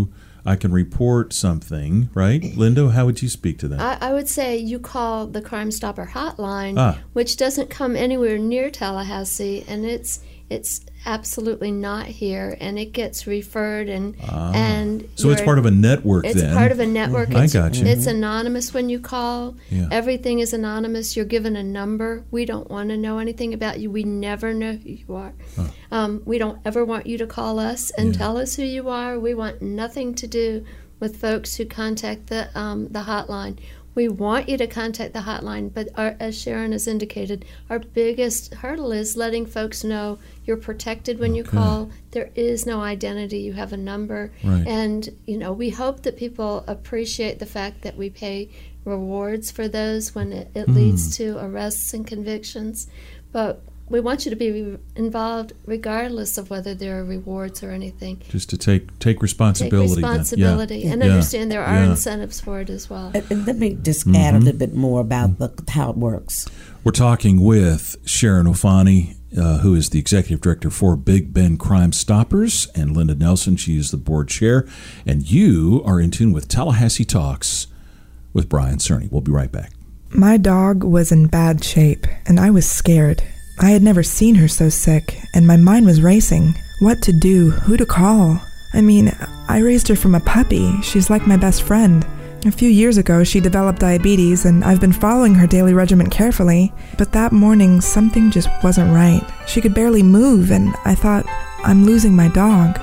Speaker 2: I can report something, right? Linda, how would you speak to that?
Speaker 9: I, I would say you call the Crime Stopper hotline,
Speaker 2: Ah.
Speaker 9: which doesn't come anywhere near Tallahassee, and it's it's absolutely not here, and it gets referred and
Speaker 2: Ah.
Speaker 9: and
Speaker 2: So it's
Speaker 9: you're-
Speaker 2: part of a network
Speaker 9: It's
Speaker 2: then.
Speaker 9: part of a network.
Speaker 2: Mhm. I
Speaker 9: It's,
Speaker 2: got you.
Speaker 9: It's anonymous when you call.
Speaker 2: Yeah.
Speaker 9: Everything is anonymous. You're given a number. We don't want to know anything about you. We never know who you are. Um, we don't ever want you to call us and
Speaker 2: Yeah.
Speaker 9: tell us who you are. We want nothing to do with folks who contact the um, the hotline. We want you to contact the hotline, but our, as Sharon has indicated, our biggest hurdle is letting folks know you're protected when you
Speaker 2: Okay.
Speaker 9: call. There is no identity. You have a number.
Speaker 2: Right.
Speaker 9: And, you know, we hope that people appreciate the fact that we pay rewards for those when it, it leads to arrests and convictions. But we want you to be involved regardless of whether there are rewards or anything.
Speaker 2: Just to take take
Speaker 9: Take
Speaker 2: responsibility. then.
Speaker 9: responsibility
Speaker 2: Yeah.
Speaker 9: and
Speaker 2: Yeah.
Speaker 9: understand there are
Speaker 2: Yeah.
Speaker 9: incentives for it as well.
Speaker 8: And, and let me just
Speaker 2: Mm-hmm.
Speaker 8: add a little bit more about the, how it works.
Speaker 2: We're talking with Sharon O'Fani, uh, who is the executive director for Big Bend Crime Stoppers, and Linda Nelson, she is the board chair. And you are in tune with Tallahassee Talks with Brian Cerny. We'll be right back.
Speaker 10: My dog was in bad shape, and I was scared. I had never seen her so sick, and my mind was racing. What to do? Who to call? I mean, I raised her from a puppy. She's like my best friend. A few years ago, she developed diabetes, and I've been following her daily regimen carefully. But that morning, something just wasn't right. She could barely move, and I thought, I'm losing my dog.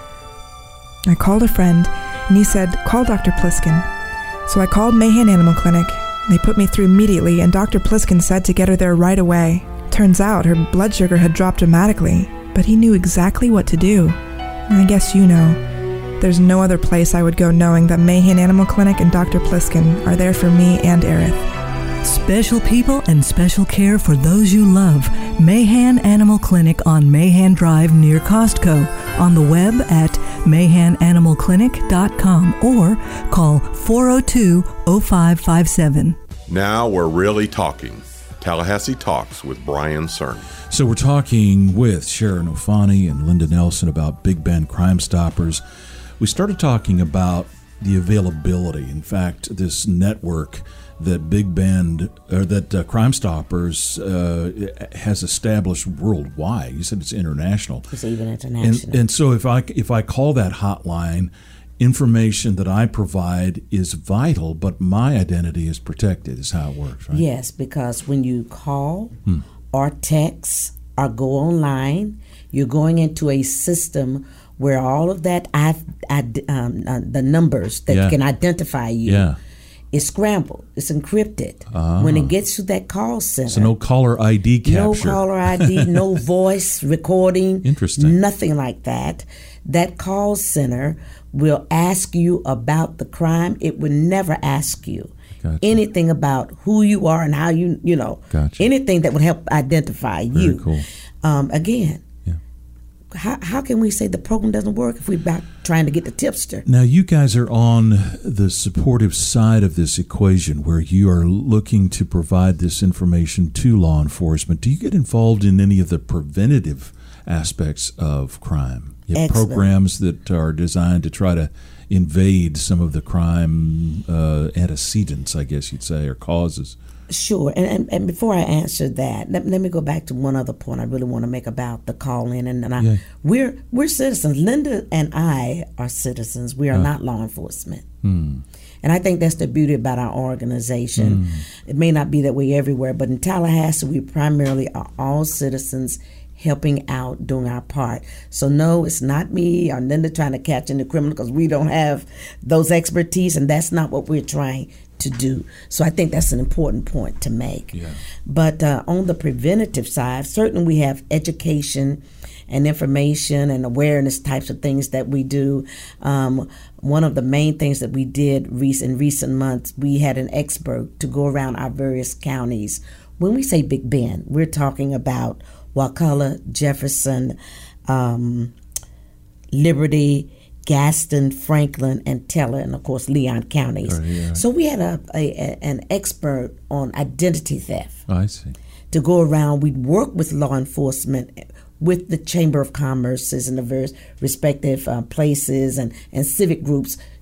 Speaker 10: I called a friend, and he said, call Doctor Pliskin. So I called Mahan Animal Clinic. They put me through immediately, and Doctor Pliskin said to get her there right away. Turns out her blood sugar had dropped dramatically, but he knew exactly what to do. I guess you know. There's no other place I would go knowing that Mahan Animal Clinic and Doctor Pliskin are there for me and Aerith.
Speaker 3: Special people and special care for those you love. Mahan Animal Clinic on Mahan Drive near Costco. On the web at mahan animal clinic dot com or call four oh two oh five five seven.
Speaker 5: Now we're really talking. Tallahassee Talks with Brian Cerny.
Speaker 2: So we're talking with Sharon O'Fani and Linda Nelson about Big Bend Crime Stoppers. We started talking about the availability. In fact, this network that Big Bend, or that uh, Crime Stoppers uh, has established worldwide. You said it's international.
Speaker 8: It's even international.
Speaker 2: And, and so if I if I call that hotline, information that I provide is vital, but my identity is protected. Is how it works, right?
Speaker 8: Yes, because when you call hmm. or text or go online, you're going into a system where all of that, I've, I, um, uh, the numbers that
Speaker 2: yeah.
Speaker 8: can identify you,
Speaker 2: yeah.
Speaker 8: is scrambled. It's encrypted.
Speaker 2: Ah.
Speaker 8: When it gets to that call center.
Speaker 2: So no caller I D capture.
Speaker 8: No caller I D, no voice recording.
Speaker 2: Interesting.
Speaker 8: Nothing like that. That call center will ask you about the crime. It will never ask you
Speaker 2: Gotcha.
Speaker 8: anything about who you are and how you, you know,
Speaker 2: Gotcha.
Speaker 8: anything that would help identify
Speaker 2: Very
Speaker 8: you.
Speaker 2: Cool.
Speaker 8: Um, again,
Speaker 2: yeah.
Speaker 8: how, how can we say the program doesn't work if we're about trying to get the tipster?
Speaker 2: Now, you guys are on the supportive side of this equation where you are looking to provide this information to law enforcement. Do you get involved in any of the preventative aspects of crime? You have
Speaker 8: Excellent.
Speaker 2: programs that are designed to try to invade some of the crime uh, antecedents, I guess you'd say, or causes.
Speaker 8: Sure. And, and, and before I answer that, let, let me go back to one other point I really want to make about the call-in. And, and I,
Speaker 2: Yeah.
Speaker 8: we're we're citizens. Linda and I are citizens. We are
Speaker 2: Uh.
Speaker 8: not law enforcement.
Speaker 2: Hmm.
Speaker 8: And I think that's the beauty about our organization.
Speaker 2: Mm.
Speaker 8: It may not be that way everywhere, but in Tallahassee, we primarily are all citizens helping out, doing our part. So no, it's not me or Linda trying to catch any criminal because we don't have those expertise, and that's not what we're trying to do. So I think that's an important point to make.
Speaker 2: Yeah.
Speaker 8: But uh, on the preventative side, certainly we have education and information and awareness types of things that we do. Um, one of the main things that we did in recent months, we had an expert to go around our various counties. When we say Big Bend, we're talking about Wakulla, Jefferson, um, Liberty, Gaston, Franklin, and Teller, and of course Leon counties.
Speaker 2: Right, yeah.
Speaker 8: So we had a, a, a an expert on identity theft
Speaker 2: Oh, I see.
Speaker 8: to go around. We'd work with law enforcement, with the Chamber of Commerce's and the various respective uh, places and, and civic groups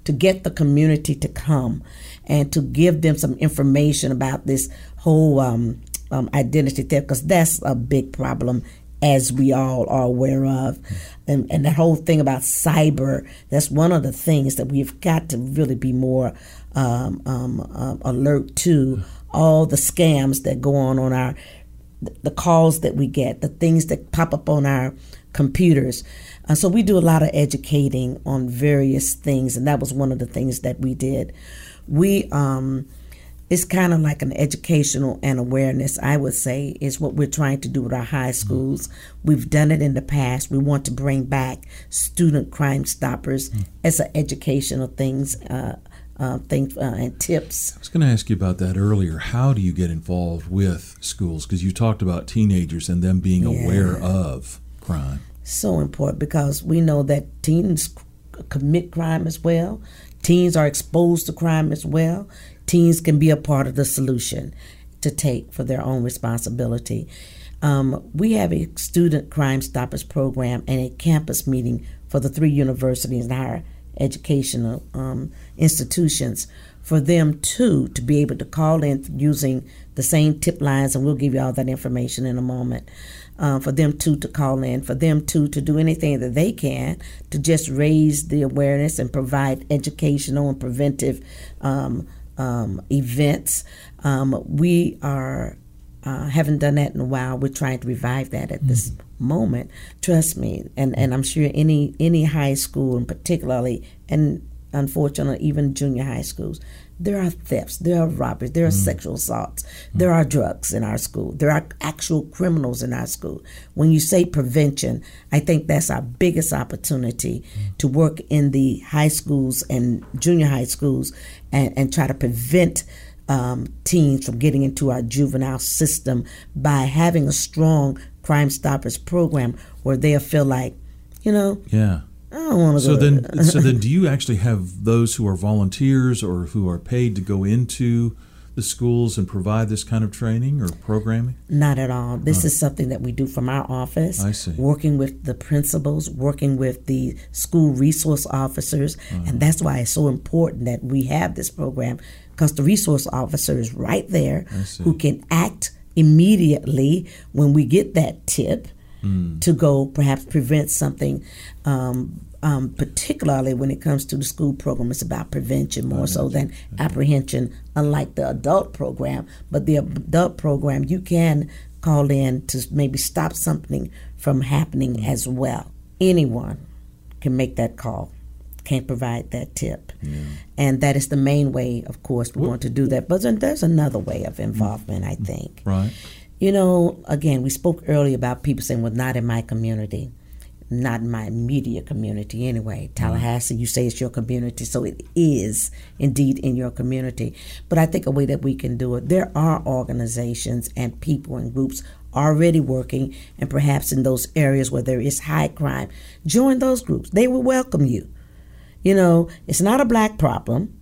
Speaker 8: to get the community to come and to give them some information about this whole um, um, identity theft, because that's a big problem, as we all are aware of. And, and the whole thing about cyber, that's one of the things that we've got to really be more um, um, um, alert to, all the scams that go on on our, the calls that we get, the things that pop up on our computers. Uh, so we do a lot of educating on various things, and that was one of the things that we did. We, um, it's kind of like an educational and awareness, I would say, is what we're trying to do with our high schools. Mm-hmm. We've done it in the past. We want to bring back student Crime Stoppers mm-hmm. as an educational things, uh, uh, thing, uh, and tips.
Speaker 2: I was going to ask you about that earlier. How do you get involved with schools? Because you talked about teenagers and them being yeah. aware of crime.
Speaker 8: So important, because we know that teens commit crime as well. Teens are exposed to crime as well. Teens can be a part of the solution to take for their own responsibility. Um, we have a student Crime Stoppers program and a campus meeting for the three universities and higher educational um, institutions for them too to be able to call in using the same tip lines, and we'll give you all that information in a moment. Uh, for them too to call in, for them too to do anything that they can to just raise the awareness and provide educational and preventive um, um, events. Um, we are uh, haven't done that in a while. We're trying to revive that at mm-hmm. this moment. Trust me, and, and I'm sure any any high school, and particularly, and unfortunately even junior high schools, there are thefts, there are robberies, there are mm. sexual assaults, mm. there are drugs in our school, there are actual criminals in our school. When you say prevention, I think that's our biggest opportunity mm. to work in the high schools and junior high schools and, and try to prevent um, teens from getting into our juvenile system by having a strong Crime Stoppers program where they'll feel like, you know,
Speaker 2: yeah.
Speaker 8: I don't want to
Speaker 2: so
Speaker 8: go
Speaker 2: then,
Speaker 8: to
Speaker 2: so then, do you actually have those who are volunteers or who are paid to go into the schools and provide this kind of training or programming?
Speaker 8: Not at all. This
Speaker 2: oh.
Speaker 8: is something that we do from our office.
Speaker 2: I see.
Speaker 8: Working with the principals, working with the school resource officers, uh-huh. and that's why it's so important that we have this program, because the resource officer is right there who can act immediately when we get that tip. Mm. To go perhaps prevent something, um, um, particularly when it comes to the school program. It's about prevention more so than apprehension, unlike the adult program. But the adult program, you can call in to maybe stop something from happening mm. as well. Anyone can make that call, can provide that tip. Yeah. And that is the main way, of course, we what? want to do that. But then there's another way of involvement, I think.
Speaker 2: Right.
Speaker 8: You know, again, we spoke earlier about people saying, well, not in my community, not in my immediate community anyway. Tallahassee, you say it's your community, so it is indeed in your community. But I think a way that we can do it, there are organizations and people and groups already working, and perhaps in those areas where there is high crime, join those groups. They will welcome you. You know, it's not a black problem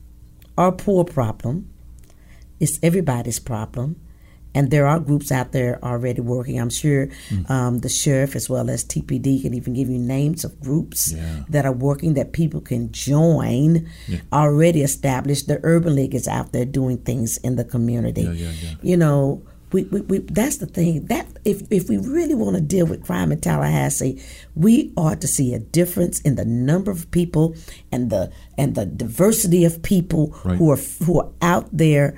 Speaker 8: or a poor problem. It's everybody's problem. And there are groups out there already working. I'm sure mm. um, the sheriff as well as T P D can even give you names of groups yeah. that are working that people can join, yeah. already established. The Urban League is out there doing things in the community.
Speaker 2: Yeah, yeah, yeah.
Speaker 8: You know, we, we, we that's the thing. That if, if we really want to deal with crime in Tallahassee, we ought to see a difference in the number of people and the and the diversity of people right. who are who are out there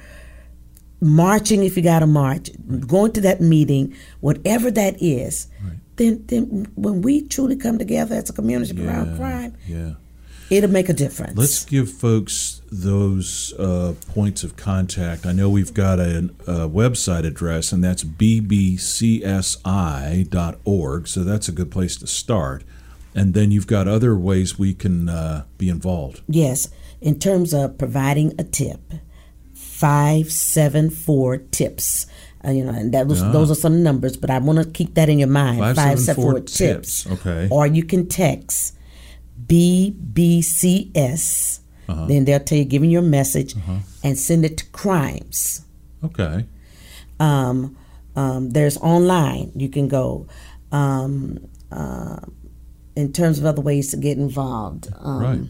Speaker 8: marching, if you got to march, right. going to that meeting, whatever that is, right. then then when we truly come together as a community
Speaker 2: yeah,
Speaker 8: around crime,
Speaker 2: yeah.
Speaker 8: it'll make a difference.
Speaker 2: Let's give folks those uh, points of contact. I know we've got a, a website address, and that's b b c s i dot org, so that's a good place to start. And then you've got other ways we can uh, be involved.
Speaker 8: Yes, in terms of providing a tip. five seven four tips. Uh, you know, and that was, ah. those are some numbers, but I want to keep that in your mind.
Speaker 2: five seven four
Speaker 8: tips.
Speaker 2: Okay.
Speaker 8: Or you can text B B C S. Uh-huh. Then they'll tell you, giving your message, uh-huh. and send it to crimes.
Speaker 2: Okay.
Speaker 8: Um, um, there's online. You can go. Um, uh, in terms of other ways to get involved. Um,
Speaker 2: right.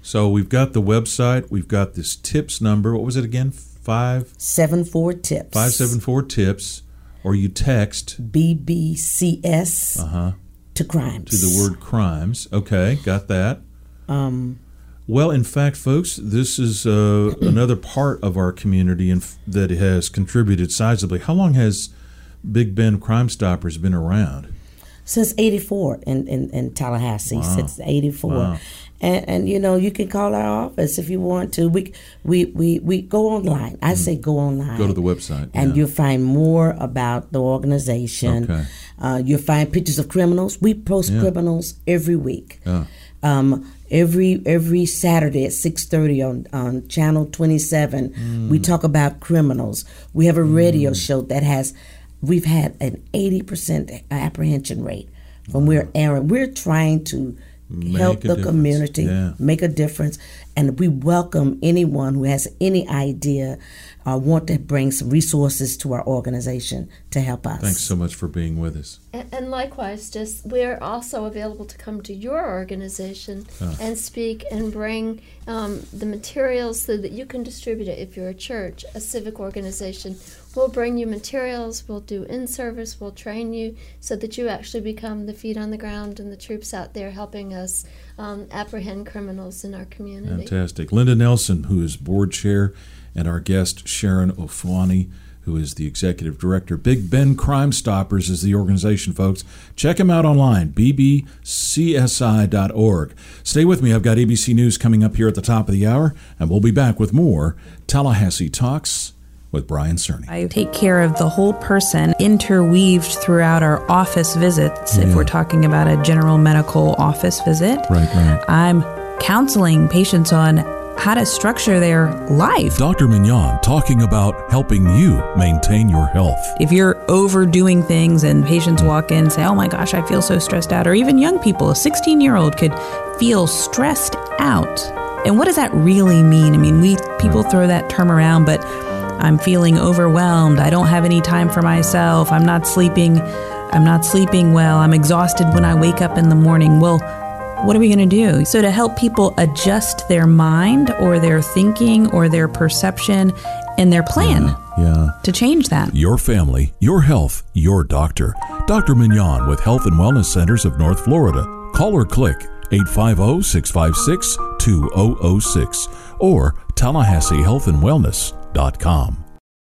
Speaker 2: So we've got the website. We've got this tips number. What was it again? Five
Speaker 8: seven four tips.
Speaker 2: Five seven four tips, or you text
Speaker 8: B B C S
Speaker 2: uh-huh.
Speaker 8: to crimes.
Speaker 2: To the word crimes. Okay, got that.
Speaker 8: Um.
Speaker 2: Well, in fact, folks, this is uh, another part of our community and f- that has contributed sizably. How long has Big Bend Crime Stoppers been around?
Speaker 8: Since eighty-four in, in, in Tallahassee,
Speaker 2: wow.
Speaker 8: since eighty-four.
Speaker 2: Wow.
Speaker 8: And, and, you know, you can call our office if you want to. We we, we, we go online. I mm. say go online.
Speaker 2: Go to the website.
Speaker 8: And
Speaker 2: yeah.
Speaker 8: you'll find more about the organization.
Speaker 2: Okay.
Speaker 8: Uh, you'll find pictures of criminals. We post yeah. criminals every week.
Speaker 2: Yeah.
Speaker 8: Um, every every Saturday at six thirty on, on Channel twenty-seven, mm. we talk about criminals. We have a radio mm. show that has, we've had an eighty percent apprehension rate from where Aaron, we're trying to
Speaker 2: Make
Speaker 8: help the
Speaker 2: difference.
Speaker 8: community,
Speaker 2: yeah.
Speaker 8: make a difference, and we welcome anyone who has any idea or want to bring some resources to our organization to help us.
Speaker 2: Thanks so much for being with us.
Speaker 9: And, and likewise, just we're also available to come to your organization oh. and speak and bring um, the materials so that you can distribute it. If you're a church, a civic organization, we'll bring you materials, we'll do in-service, we'll train you so that you actually become the feet on the ground and the troops out there helping us um, apprehend criminals in our community.
Speaker 2: Fantastic. Linda Nelson, who is board chair, and our guest Sharon Ofwani, who is the executive director. Big Bend Crime Stoppers is the organization, folks. Check them out online, b b c s i dot org. Stay with me. I've got A B C News coming up here at the top of the hour, and we'll be back with more Tallahassee Talks with Brian Cerny.
Speaker 4: I take care of the whole person, interweaved throughout our office visits.
Speaker 2: Yeah.
Speaker 4: If we're talking about a general medical office visit,
Speaker 2: right, right.
Speaker 4: I'm counseling patients on how to structure their life.
Speaker 2: Doctor Mignon talking about helping you maintain your health.
Speaker 4: If you're overdoing things and patients walk in and say, oh my gosh, I feel so stressed out, or even young people, a sixteen-year-old could feel stressed out. And what does that really mean? I mean, we people throw that term around, but I'm feeling overwhelmed. I don't have any time for myself. I'm not sleeping. I'm not sleeping well. I'm exhausted when I wake up in the morning. Well, what are we going to do? So to help people adjust their mind or their thinking or their perception and their plan
Speaker 2: yeah, yeah.
Speaker 4: to change that.
Speaker 2: Your family, your health, your doctor. Doctor Mignon with Health and Wellness Centers of North Florida. Call or click eight five zero, six five six, two zero zero six or Tallahassee Health and Wellness dot com.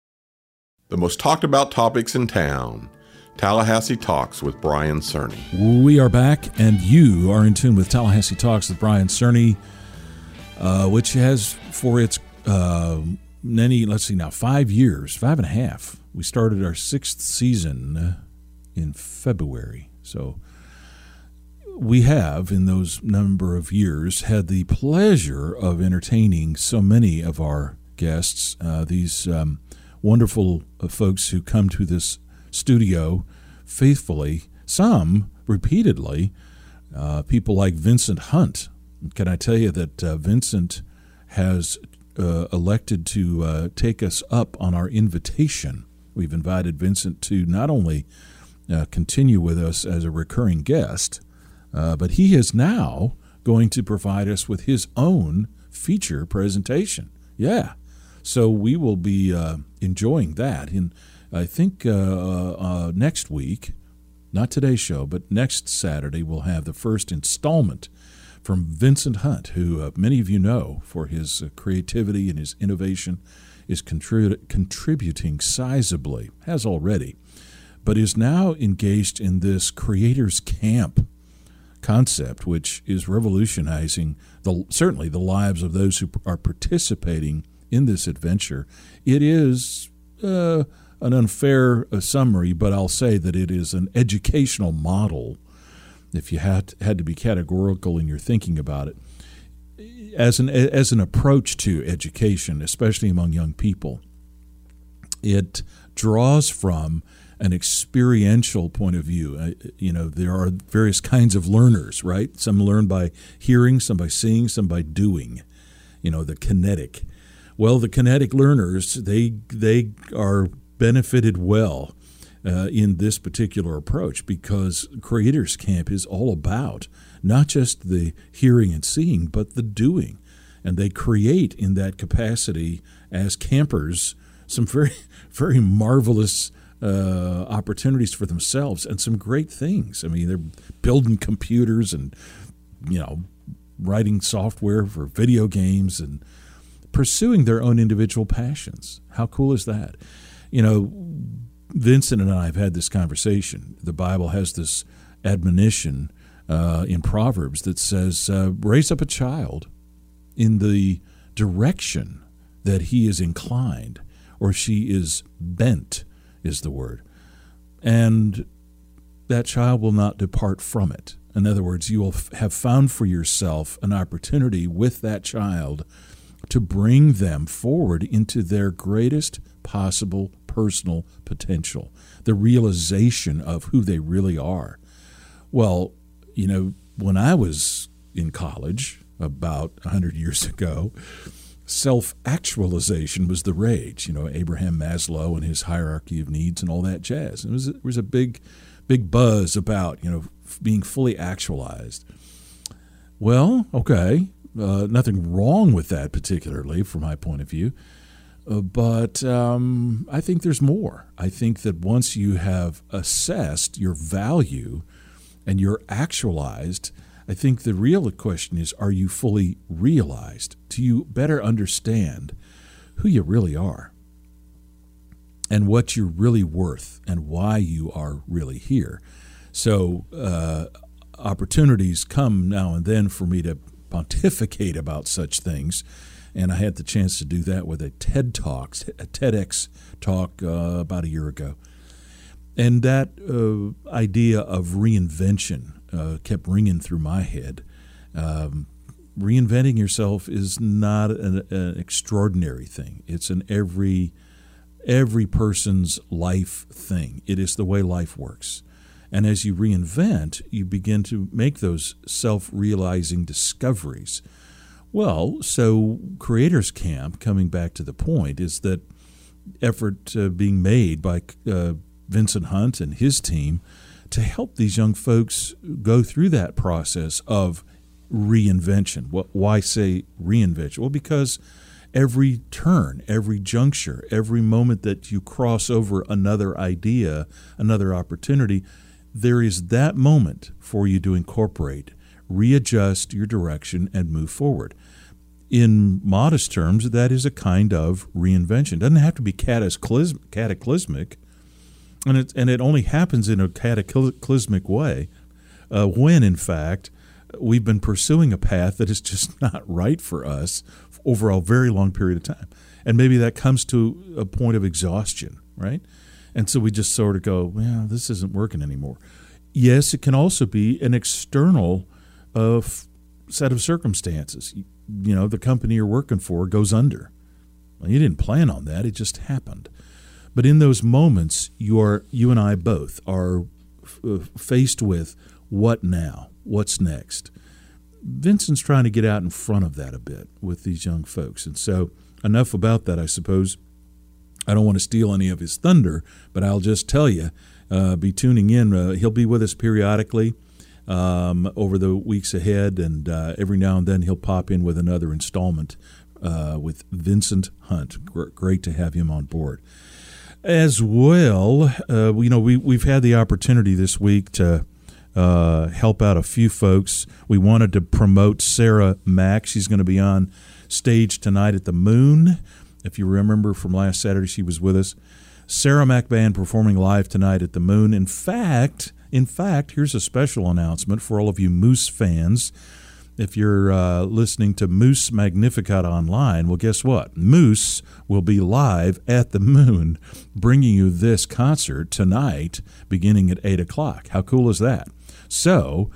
Speaker 5: The most talked about topics in town. Tallahassee Talks with Brian Cerny.
Speaker 2: We are back, and you are in tune with Tallahassee Talks with Brian Cerny, uh, which has for its uh, many, let's see now, five years, five and a half. We started our sixth season in February. So we have, in those number of years, had the pleasure of entertaining so many of our guests, uh, these um, wonderful uh, folks who come to this studio faithfully, some repeatedly, uh, people like Vincent Hunt. Can I tell you that uh, Vincent has uh, elected to uh, take us up on our invitation. We've invited Vincent to not only uh, continue with us as a recurring guest, uh, but he is now going to provide us with his own feature presentation. Yeah. So we will be uh, enjoying that. And I think uh, uh, next week, not today's show, but next Saturday, we'll have the first installment from Vincent Hunt, who uh, many of you know for his uh, creativity and his innovation, is contrib- contributing sizably, has already, but is now engaged in this Creators Camp concept, which is revolutionizing the certainly the lives of those who are participating in this adventure. It is uh, an unfair uh, summary, but I'll say that it is an educational model, if you had had to be categorical in your thinking about it, as an as an approach to education, especially among young people. It draws from an experiential point of view. Uh, you know, there are various kinds of learners, right? Some learn by hearing, some by seeing, some by doing. You know, the kinetic. Well, the kinetic learners, they they are benefited well uh, in this particular approach, because Creators Camp is all about not just the hearing and seeing, but the doing. and they create in that capacity as campers some very, very marvelous uh, opportunities for themselves and some great things. I mean, they're building computers and, you know, writing software for video games and pursuing their own individual passions. How cool is that? You know, Vincent and I have had this conversation. The Bible has this admonition uh, in Proverbs that says, uh, raise up a child in the direction that he is inclined, or she is bent, is the word. And that child will not depart from it. In other words, you will f- have found for yourself an opportunity with that child to bring them forward into their greatest possible personal potential, the realization of who they really are. Well, you know, when I was in college about one hundred years ago, self-actualization was the rage. You know, Abraham Maslow and his hierarchy of needs and all that jazz. It was, it was a big, big buzz about, you know, being fully actualized. Well, okay, uh, nothing wrong with that particularly from my point of view, uh, but um, I think there's more. I think that once you have assessed your value and you're actualized, I think the real question is, are you fully realized? Do you better understand who you really are and what you're really worth and why you are really here? So uh, opportunities come now and then for me to pontificate about such things, and I had the chance to do that with a TED Talk, a TEDx talk uh, about a year ago. And that uh, idea of reinvention uh, kept ringing through my head. Um, reinventing yourself is not an, an extraordinary thing. It's an every every person's life thing. It is the way life works. And as you reinvent, you begin to make those self-realizing discoveries. Well, so Creators Camp, coming back to the point, is that effort uh, being made by uh, Vincent Hunt and his team to help these young folks go through that process of reinvention. Well, why say reinvention? Well, because every turn, every juncture, every moment that you cross over another idea, another opportunity, there is that moment for you to incorporate, readjust your direction, and move forward. In modest terms, that is a kind of reinvention. It doesn't have to be cataclysm- cataclysmic, and it, and it only happens in a cataclysmic way uh, when, in fact, we've been pursuing a path that is just not right for us over a very long period of time. And maybe that comes to a point of exhaustion, right? And so we just sort of go, well, this isn't working anymore. Yes, it can also be an external uh, f- set of circumstances. You, you know, the company you're working for goes under. Well, you didn't plan on that. It just happened. But in those moments, you are, you and I both are f- uh, faced with what now? What's next? Vincent's trying to get out in front of that a bit with these young folks. And so enough about that, I suppose. I don't want to steal any of his thunder, but I'll just tell you, uh, be tuning in. Uh, he'll be with us periodically um, over the weeks ahead, and uh, every now and then he'll pop in with another installment uh, with Vincent Hunt. G- great to have him on board. As well, uh, you know, we, we've had the opportunity this week to uh, help out a few folks. We wanted to promote Sarah Mack. She's going to be on stage tonight at the Moon. If you remember from last Saturday, she was with us. Sarah Mack Band performing live tonight at the Moon. In fact, in fact, here's a special announcement for all of you Moose fans. If you're uh, listening to Moose Magnificat online, well, guess what? Moose will be live at the Moon, bringing you this concert tonight, beginning at eight o'clock. How cool is that? So,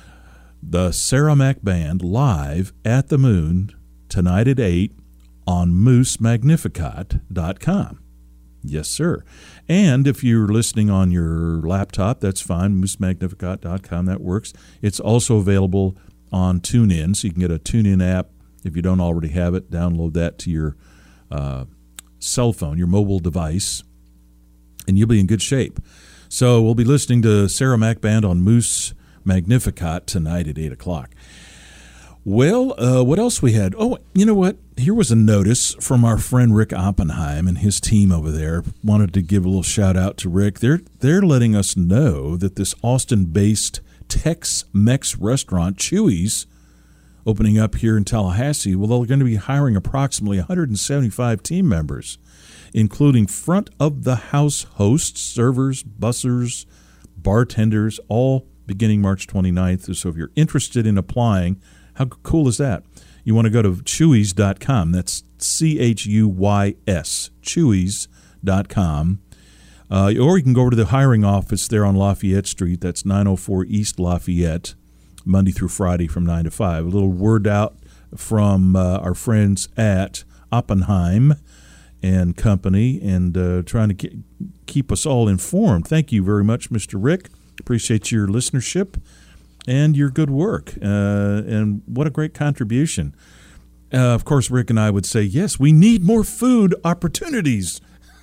Speaker 2: the Sarah Mack Band live at the Moon tonight at eight on moose magnificat dot com. Yes, sir. And if you're listening on your laptop, that's fine, moose magnificat dot com, that works. It's also available on TuneIn, so you can get a TuneIn app. If you don't already have it, download that to your uh, cell phone, your mobile device, and you'll be in good shape. So we'll be listening to Sarah Mack Band on Moose Magnificat tonight at eight o'clock. Well, uh, what else we had? Oh, you know what? Here was a notice from our friend Rick Oppenheim and his team over there. Wanted to give a little shout out to Rick. They're they're letting us know that this Austin-based Tex-Mex restaurant, Chuy's, opening up here in Tallahassee, well, they're going to be hiring approximately one hundred seventy-five team members, including front-of-the-house hosts, servers, bussers, bartenders, all beginning March twenty-ninth. So if you're interested in applying, how cool is that? You want to go to Chuy's dot com. That's C H U Y S, Chuy's dot com. Uh, or you can go over to the hiring office there on Lafayette Street. That's nine oh four East Lafayette, Monday through Friday from nine to five. A little word out from uh, our friends at Oppenheim and Company, and uh, trying to ke- keep us all informed. Thank you very much, Mister Rick. Appreciate your listenership and your good work, uh, and what a great contribution. Uh, of course, Rick and I would say, yes, we need more food opportunities,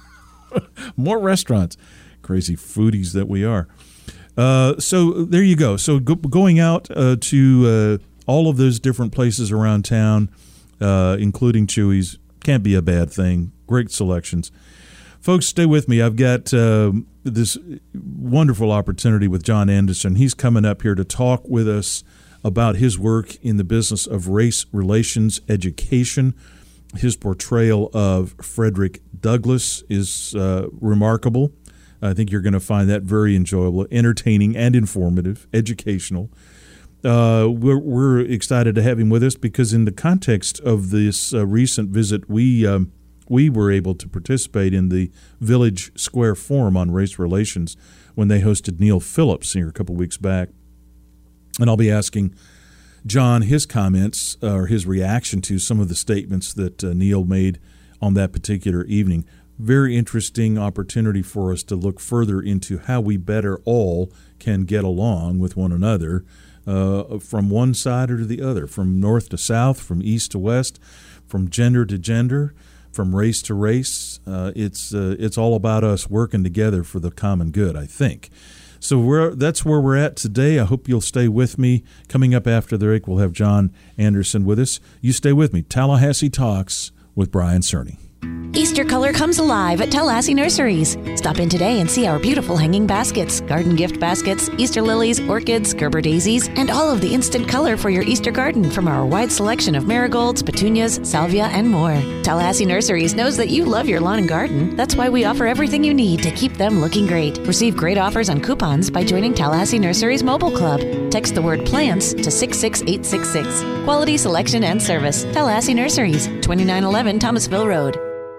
Speaker 2: more restaurants. Crazy foodies that we are. Uh, so there you go. So go, going out uh, to uh, all of those different places around town, uh, including Chuy's, can't be a bad thing. Great selections. Folks, stay with me. I've got uh, this wonderful opportunity with John Anderson. He's coming up here to talk with us about his work in the business of race relations education. His portrayal of Frederick Douglass is uh, remarkable. I think you're going to find that very enjoyable, entertaining, and informative, educational. Uh, we're, we're excited to have him with us because in the context of this uh, recent visit, we um, we were able to participate in the Village Square Forum on Race Relations when they hosted Neil Phillips here a couple weeks back. And I'll be asking John his comments uh, or his reaction to some of the statements that uh, Neil made on that particular evening. Very interesting opportunity for us to look further into how we better all can get along with one another uh, from one side or to the other, from north to south, from east to west, from gender to gender, from race to race. Uh, it's uh, it's all about us working together for the common good, I think. So we're, that's where we're at today. I hope you'll stay with me. Coming up after the break, we'll have John Anderson with us. You stay with me. Tallahassee Talks with Brian Cerny.
Speaker 11: Easter color comes alive at Tallahassee Nurseries. Stop in today and see our beautiful hanging baskets, garden gift baskets, Easter lilies, orchids, Gerber daisies, and all of the instant color for your Easter garden from our wide selection of marigolds, petunias, salvia, and more. Tallahassee Nurseries knows that you love your lawn and garden. That's why we offer everything you need to keep them looking great. Receive great offers on coupons by joining Tallahassee Nurseries Mobile Club. Text the word plants to six six eight six six. Quality, selection, and service. Tallahassee Nurseries, twenty-nine eleven Thomasville Road.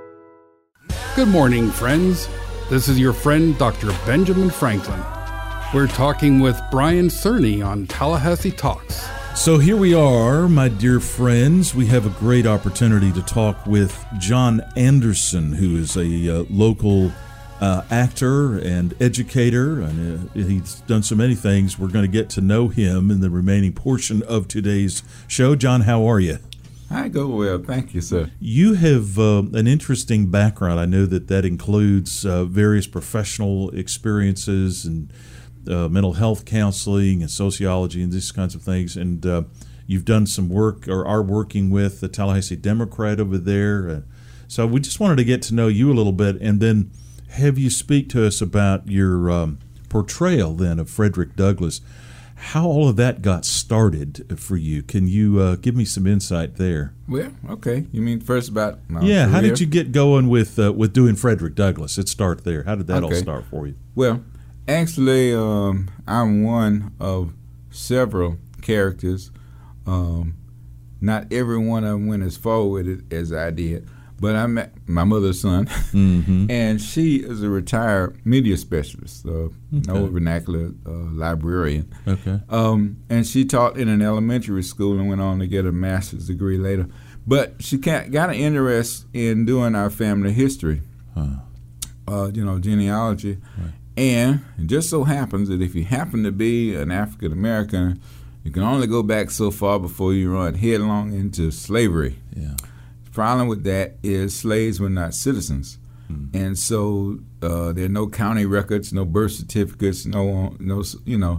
Speaker 12: Good morning, friends. This is your friend, Doctor Benjamin Franklin. We're talking with Brian Cerny on Tallahassee Talks.
Speaker 2: So here we are, my dear friends. We have a great opportunity to talk with John Anderson, who is a uh, local uh, actor and educator, and uh, he's done so many things. We're going to get to know him in the remaining portion of today's show. John, how are you?
Speaker 13: I go well, thank you, sir.
Speaker 2: You have uh, an interesting background. I know that that includes uh, various professional experiences and uh, mental health counseling and sociology and these kinds of things. And uh, you've done some work or are working with the Tallahassee Democrat over there. Uh, so we just wanted to get to know you a little bit and then have you speak to us about your um, portrayal then of Frederick Douglass. How all of that got started for you? Can you uh, give me some insight there?
Speaker 13: Well, okay. You mean first about my
Speaker 2: yeah?
Speaker 13: career?
Speaker 2: How did you get going with uh, with doing Frederick Douglass? Let's start there. How did that okay. all start for you?
Speaker 13: Well, actually, um, I'm one of several characters. Um, not every one of them went as far with it as I did. But I met my mother's son, mm-hmm. and she is a retired media specialist, uh, okay. no vernacular uh, librarian.
Speaker 2: Okay.
Speaker 13: Um, and she taught in an elementary school and went on to get a master's degree later. But she got an interest in doing our family history, huh. uh, you know, genealogy. Right. And it just so happens that if you happen to be an African American, you can only go back so far before you run headlong into slavery.
Speaker 2: Yeah.
Speaker 13: Problem with that is slaves were not citizens, mm. and so uh, there are no county records, no birth certificates, no, no, you know,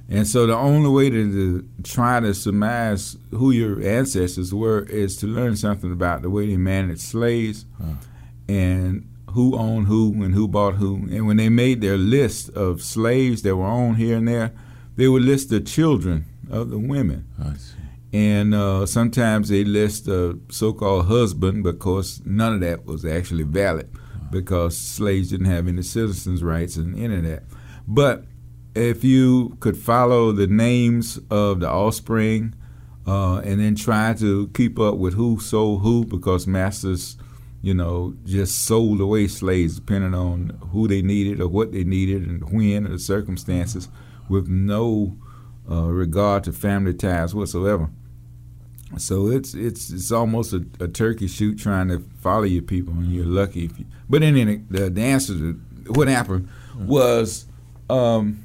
Speaker 13: And so the only way to, to try to surmise who your ancestors were is to learn something about the way they managed slaves huh. and who owned who and who bought who. And when they made their list of slaves that were owned here and there, they would list the children of the women.
Speaker 2: I see.
Speaker 13: And uh, sometimes they list a so-called husband, but of course none of that was actually valid wow. because slaves didn't have any citizens' rights and any of that. But if you could follow the names of the offspring uh, and then try to keep up with who sold who, because masters, you know, just sold away slaves depending on who they needed or what they needed and when or the circumstances with no uh, regard to family ties whatsoever. So it's it's it's almost a, a turkey shoot trying to follow your people, and you're lucky if you. But then the, the, the answer to what happened was um,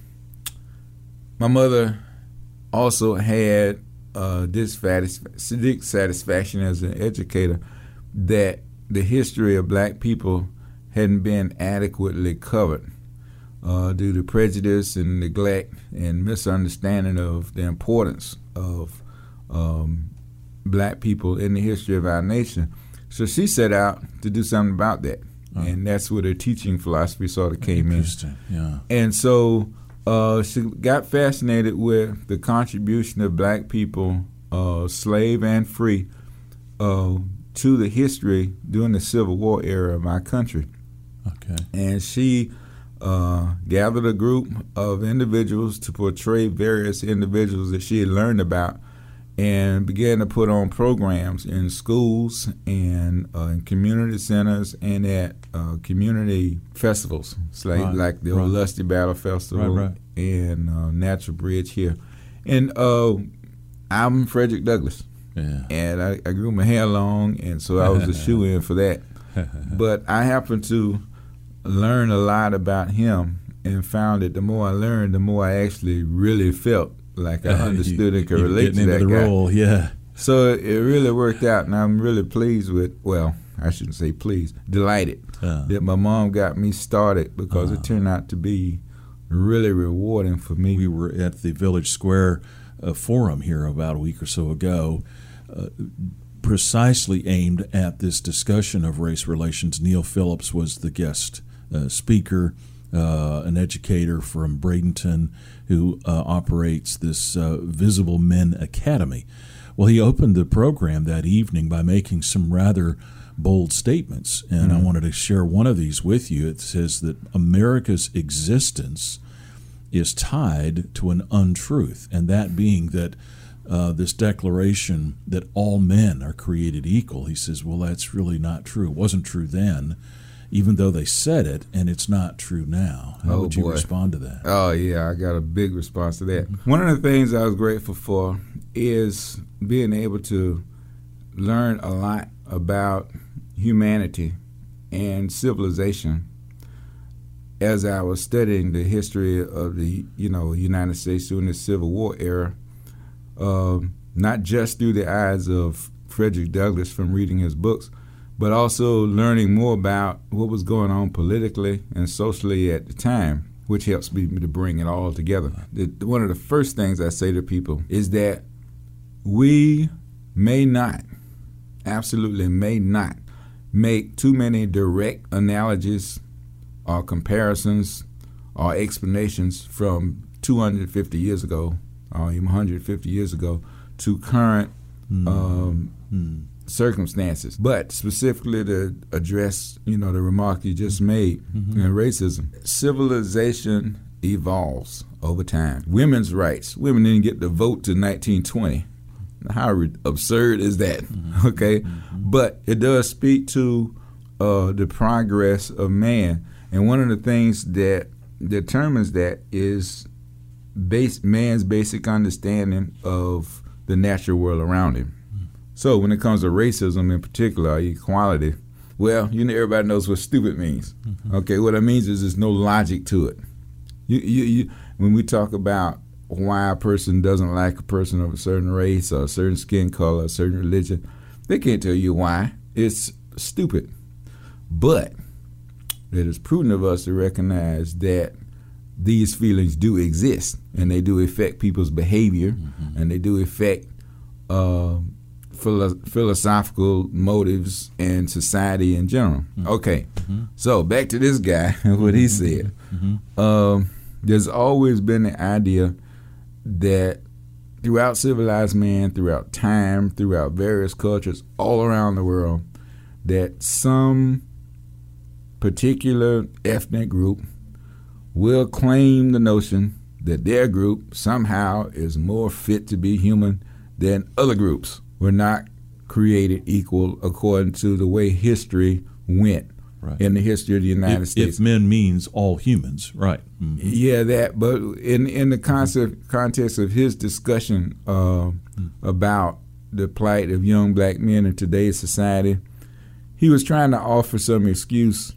Speaker 13: my mother also had uh, this satisfaction as an educator that the history of black people hadn't been adequately covered uh, due to prejudice and neglect and misunderstanding of the importance of um, black people in the history of our nation. So she set out to do something about that. Oh. And that's where her teaching philosophy sort of came in.
Speaker 2: Interesting, yeah.
Speaker 13: And so uh, she got fascinated with the contribution of black people, uh, slave and free, uh, to the history during the Civil War era of our country.
Speaker 2: Okay.
Speaker 13: And she uh, gathered a group of individuals to portray various individuals that she had learned about, and began to put on programs in schools and uh, in community centers and at uh, community festivals, like, right. like the right. old Lusty Battle Festival
Speaker 2: right, right.
Speaker 13: and uh, Natural Bridge here. And uh, I'm Frederick Douglass,
Speaker 2: yeah.
Speaker 13: and I, I grew my hair long, and so I was a shoe-in for that. But I happened to learn a lot about him and found that the more I learned, the more I actually really felt like I understood
Speaker 2: you,
Speaker 13: and could relate to
Speaker 2: into
Speaker 13: that
Speaker 2: the
Speaker 13: guy.
Speaker 2: role, yeah.
Speaker 13: So it really worked out, and I'm really pleased with, well, I shouldn't say pleased, delighted uh. that my mom got me started because uh. it turned out to be really rewarding for me.
Speaker 2: We were at the Village Square uh, Forum here about a week or so ago, uh, precisely aimed at this discussion of race relations. Neil Phillips was the guest uh, speaker, uh, an educator from Bradenton who uh, operates this uh, Visible Men Academy. Well, he opened the program that evening by making some rather bold statements, and mm-hmm. I wanted to share one of these with you. It says that America's existence is tied to an untruth, and that being that uh, this declaration that all men are created equal. He says, well, that's really not true. It wasn't true then, even though they said it, and it's not true now. How
Speaker 13: oh,
Speaker 2: would you
Speaker 13: boy.
Speaker 2: respond to that?
Speaker 13: Oh, yeah, I got a big response to that. Mm-hmm. One of the things I was grateful for is being able to learn a lot about humanity and civilization as I was studying the history of the, you know, United States during the Civil War era, uh, not just through the eyes of Frederick Douglass from reading his books, but also learning more about what was going on politically and socially at the time, which helps me to bring it all together. The, one of the first things I say to people is that we may not, absolutely may not, make too many direct analogies or comparisons or explanations from two hundred fifty years ago or even one hundred fifty years ago to current mm. Um, mm. circumstances. But specifically to address, you know, the remark you just made, mm-hmm. in racism, civilization evolves over time. Women's rights. Women didn't get the vote till nineteen twenty. How re- absurd is that? Mm-hmm. Okay? Mm-hmm. But it does speak to uh, the progress of man. And one of the things that determines that is base, man's basic understanding of the natural world around him. Mm-hmm. So when it comes to racism in particular, equality, well, you know, everybody knows what stupid means. Mm-hmm. Okay, what it means is there's no logic to it. You, you, you, when we talk about why a person doesn't like a person of a certain race or a certain skin color, a certain religion, they can't tell you why. It's stupid. But it is prudent of us to recognize that these feelings do exist, and they do affect people's behavior, mm-hmm. and they do affect uh, philo- philosophical motives and society in general. Mm-hmm. Okay, mm-hmm. so back to this guy, what he said. Mm-hmm. Um, there's always been the idea that throughout civilized man, throughout time, throughout various cultures all around the world, that some particular ethnic group will claim the notion that their group somehow is more fit to be human than other groups. We're not created equal according to the way history went right. in the history of the United
Speaker 2: if,
Speaker 13: States.
Speaker 2: If men means all humans, right. Mm-hmm.
Speaker 13: Yeah, that, but in, in the concept, context of his discussion uh, mm-hmm. about the plight of young black men in today's society, he was trying to offer some excuse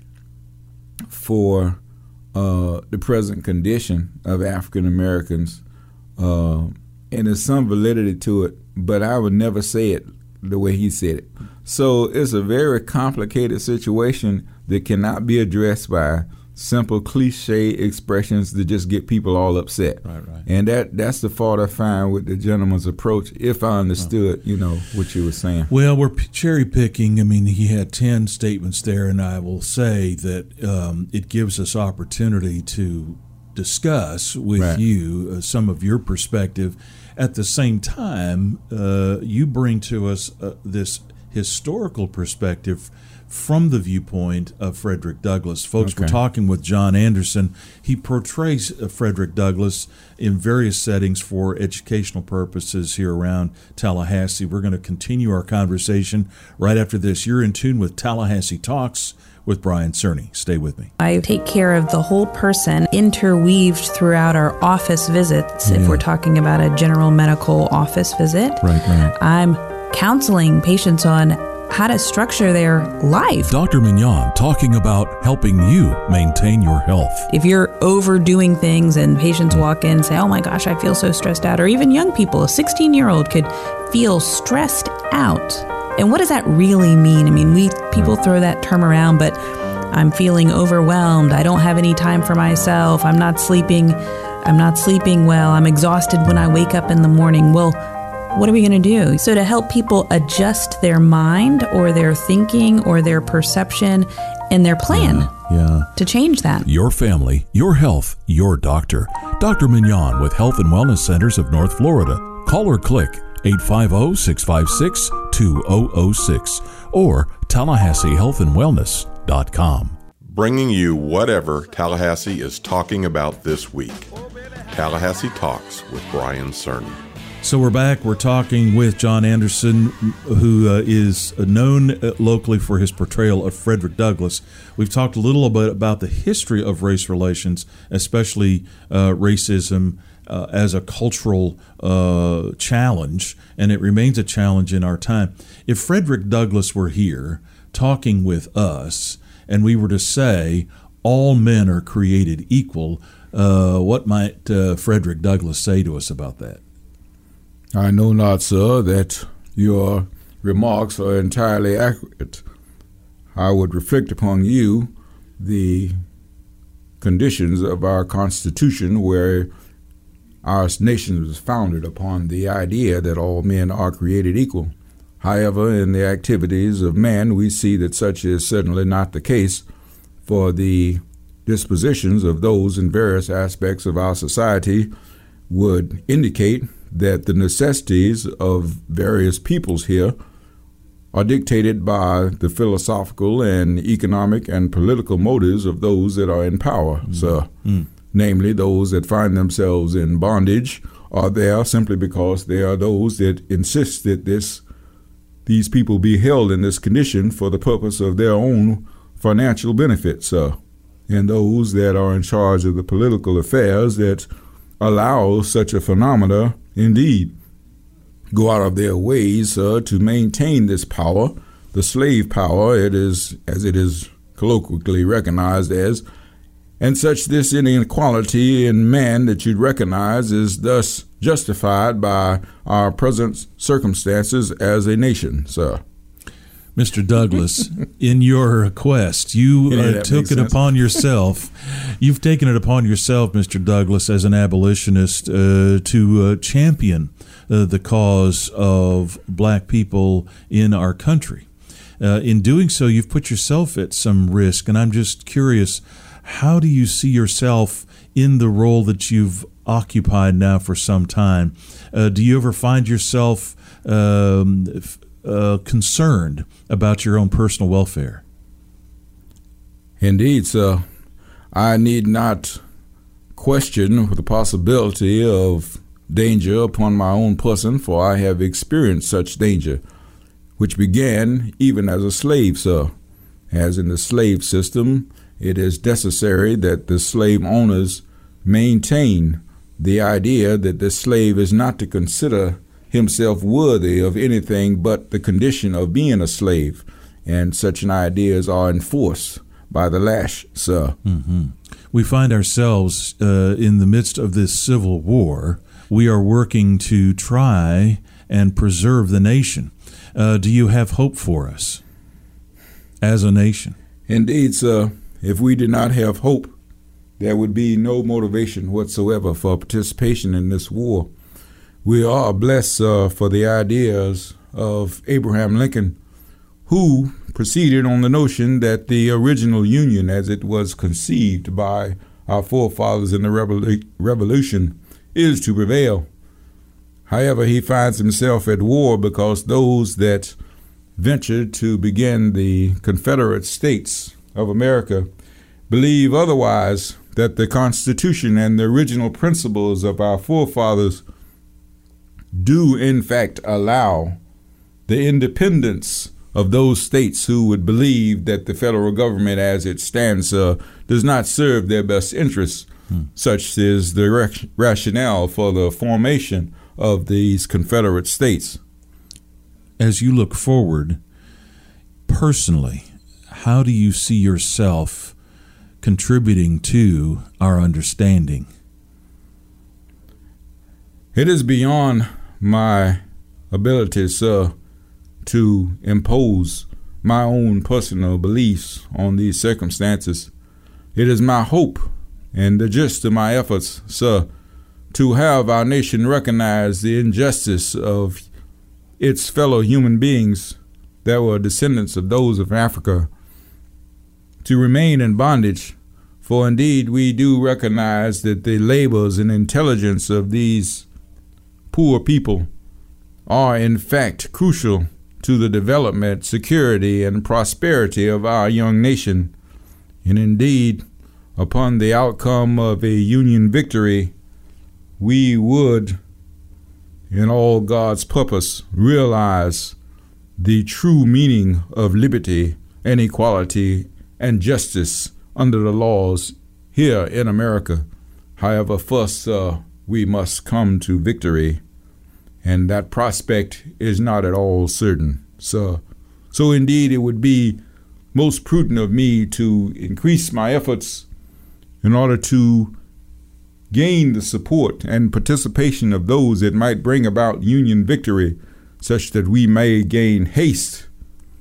Speaker 13: for uh, the present condition of African Americans, uh, and there's some validity to it, but I would never say it the way he said it. So it's a very complicated situation that cannot be addressed by simple cliche expressions that just get people all upset.
Speaker 2: Right, right.
Speaker 13: And that that's the fault I find with the gentleman's approach, if I understood, you know, what you were saying.
Speaker 2: Well, we're p- cherry picking. I mean, he had ten statements there, and I will say that um, it gives us opportunity to discuss with
Speaker 13: right.
Speaker 2: you uh, some of your perspective. At the same time, uh, you bring to us uh, this historical perspective from the viewpoint of Frederick Douglass. Folks,
Speaker 13: okay.
Speaker 2: we're talking with John Anderson. He portrays uh, Frederick Douglass in various settings for educational purposes here around Tallahassee. We're going to continue our conversation right after this. You're in tune with Tallahassee Talks with Brian Cerny. Stay with me.
Speaker 4: I take care of the whole person, interweaved throughout our office visits.
Speaker 2: Yeah.
Speaker 4: If we're talking about a general medical office visit,
Speaker 2: right, right.
Speaker 4: I'm counseling patients on how to structure their life.
Speaker 2: Doctor Mignon talking about helping you maintain your health.
Speaker 4: If you're overdoing things and patients walk in and say, oh my gosh, I feel so stressed out, or even young people, a sixteen-year-old could feel stressed out. And what does that really mean? I mean, we people throw that term around, but I'm feeling overwhelmed. I don't have any time for myself. I'm not sleeping. I'm not sleeping well. I'm exhausted when I wake up in the morning. Well, what are we going to do? So to help people adjust their mind or their thinking or their perception and their plan
Speaker 2: yeah, yeah.
Speaker 4: to change that.
Speaker 2: Your family, your health, your doctor. Doctor Mignon with Health and Wellness Centers of North Florida. Call or click eight five zero, six five six, two zero zero six or Tallahassee Health and Wellness dot com.
Speaker 5: Bringing you whatever Tallahassee is talking about this week. Tallahassee Talks with Brian Cerny.
Speaker 2: So we're back. We're talking with John Anderson, who uh, is known uh, locally for his portrayal of Frederick Douglass. We've talked a little bit about the history of race relations, especially uh, racism uh, as a cultural uh, challenge, and it remains a challenge in our time. If Frederick Douglass were here talking with us, and we were to say all men are created equal, uh, what might uh, Frederick Douglass say to us about that?
Speaker 13: I know not, sir, that your remarks are entirely accurate. I would reflect upon you the conditions of our Constitution, where our nation was founded upon the idea that all men are created equal. However, in the activities of man, we see that such is certainly not the case, for the dispositions of those in various aspects of our society would indicate that the necessities of various peoples here are dictated by the philosophical and economic and political motives of those that are in power, mm. sir. Mm. Namely, those that find themselves in bondage are there simply because they are those that insist that this these people be held in this condition for the purpose of their own financial benefit, sir. And those that are in charge of the political affairs that allow such a phenomena indeed go out of their ways uh, to maintain this power, the slave power, it is as it is colloquially recognized as, and such this inequality in man that you'd recognize is thus justified by our present circumstances as a nation, sir.
Speaker 2: Mister Douglas, in your quest, you
Speaker 13: Yeah,
Speaker 2: uh,
Speaker 13: that
Speaker 2: took
Speaker 13: makes
Speaker 2: it
Speaker 13: sense.
Speaker 2: upon yourself. You've taken it upon yourself, Mister Douglas, as an abolitionist, uh, to uh, champion uh, the cause of black people in our country. Uh, in doing so, you've put yourself at some risk, and I'm just curious, how do you see yourself in the role that you've occupied now for some time? Uh, do you ever find yourself um, f- uh, concerned about your own personal welfare?
Speaker 13: Indeed, sir. I need not question the possibility of danger upon my own person, for I have experienced such danger, which began even as a slave, sir. As in the slave system, it is necessary that the slave owners maintain the idea that the slave is not to consider himself worthy of anything but the condition of being a slave, and such an ideas are enforced by the lash, sir.
Speaker 2: Mm-hmm. We find ourselves uh, in the midst of this civil war. We are working to try and preserve the nation. Uh, do you have hope for us as a nation?
Speaker 13: Indeed, sir. If we did not have hope, there would be no motivation whatsoever for participation in this war. We are blessed uh, for the ideas of Abraham Lincoln, who proceeded on the notion that the original Union, as it was conceived by our forefathers in the revol- Revolution, is to prevail. However, he finds himself at war because those that ventured to begin the Confederate States of America believe otherwise, that the Constitution and the original principles of our forefathers do in fact allow the independence of those states who would believe that the federal government as it stands uh, does not serve their best interests. Hmm. Such is the rec- rationale for the formation of these Confederate states.
Speaker 2: As you look forward, personally, how do you see yourself contributing to our understanding?
Speaker 13: It is beyond my ability, sir, to impose my own personal beliefs on these circumstances. It is my hope and the gist of my efforts, sir, to have our nation recognize the injustice of its fellow human beings that were descendants of those of Africa, to remain in bondage. For indeed we do recognize that the labors and intelligence of these poor people are in fact crucial to the development, security, and prosperity of our young nation. And indeed, upon the outcome of a Union victory, we would, in all God's purpose, realize the true meaning of liberty and equality and justice under the laws here in America. However, first uh, we must come to victory, and that prospect is not at all certain. So, so indeed it would be most prudent of me to increase my efforts in order to gain the support and participation of those that might bring about Union victory, such that we may gain haste,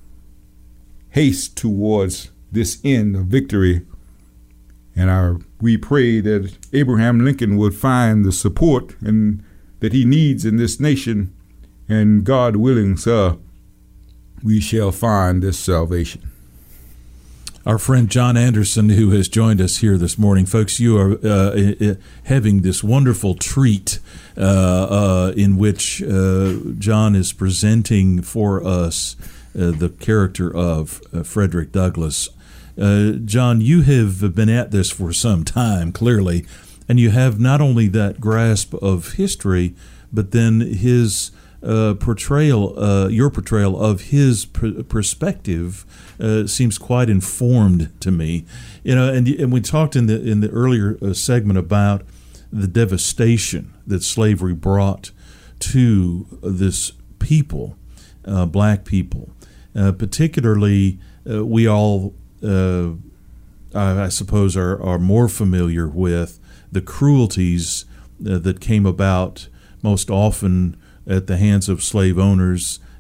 Speaker 13: haste towards this end of victory. And our, we pray that Abraham Lincoln would find the support and that he needs in this nation, and God willing, sir, we shall find this salvation.
Speaker 2: Our friend John Anderson, who has joined us here this morning. Folks, you are uh, having this wonderful treat uh, uh, in which uh, John is presenting for us uh, the character of uh, Frederick Douglass. Uh, John, you have been at this for some time, clearly, and you have not only that grasp of history, but then his uh, portrayal, uh, your portrayal of his pr- perspective uh, seems quite informed to me. You know, and and we talked in the in the earlier uh, segment about the devastation that slavery brought to this people, uh, black people, uh, particularly. Uh, we all, uh, I, I suppose, are are more familiar with the cruelties uh, that came about most often at the hands of slave owners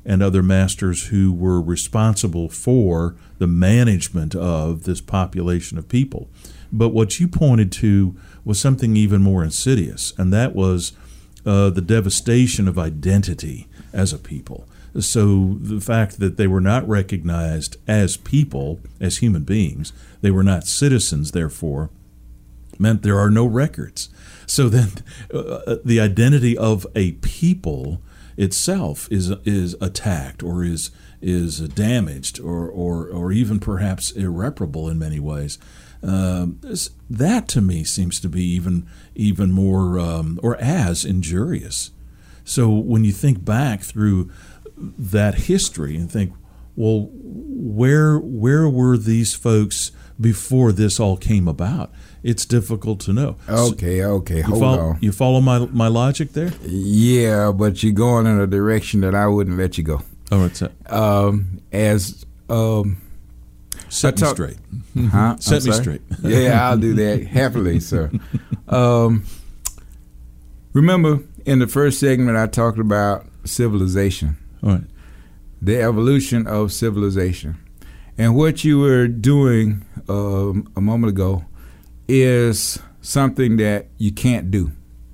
Speaker 2: and other masters who were responsible for the management of this population of people. But what you pointed to was something even more insidious, and that was uh, the devastation of identity as a people. So the fact that they were not recognized as people, as human beings, they were not citizens, therefore, meant there are no records. So then uh, the identity of a people itself is is attacked or is is damaged or or, or even perhaps irreparable in many ways. Um, this, that to me seems to be even even more um, or as injurious. So when you think back through that history and think, well, where where were these folks before this all came about? It's difficult to know.
Speaker 13: Okay, okay, hold
Speaker 2: you follow,
Speaker 13: on.
Speaker 2: You follow my my logic there?
Speaker 13: Yeah, but you're going in a direction that I wouldn't let you go.
Speaker 2: Oh, what's that?
Speaker 13: Um, as um,
Speaker 2: set me straight.
Speaker 13: Huh?
Speaker 2: Set
Speaker 13: I'm
Speaker 2: me
Speaker 13: sorry?
Speaker 2: straight.
Speaker 13: Yeah, I'll do that happily, sir. Um, remember, in the first segment, I talked about civilization.
Speaker 2: All right.
Speaker 13: The evolution of civilization. And what you were doing um, a moment ago is something that you can't do.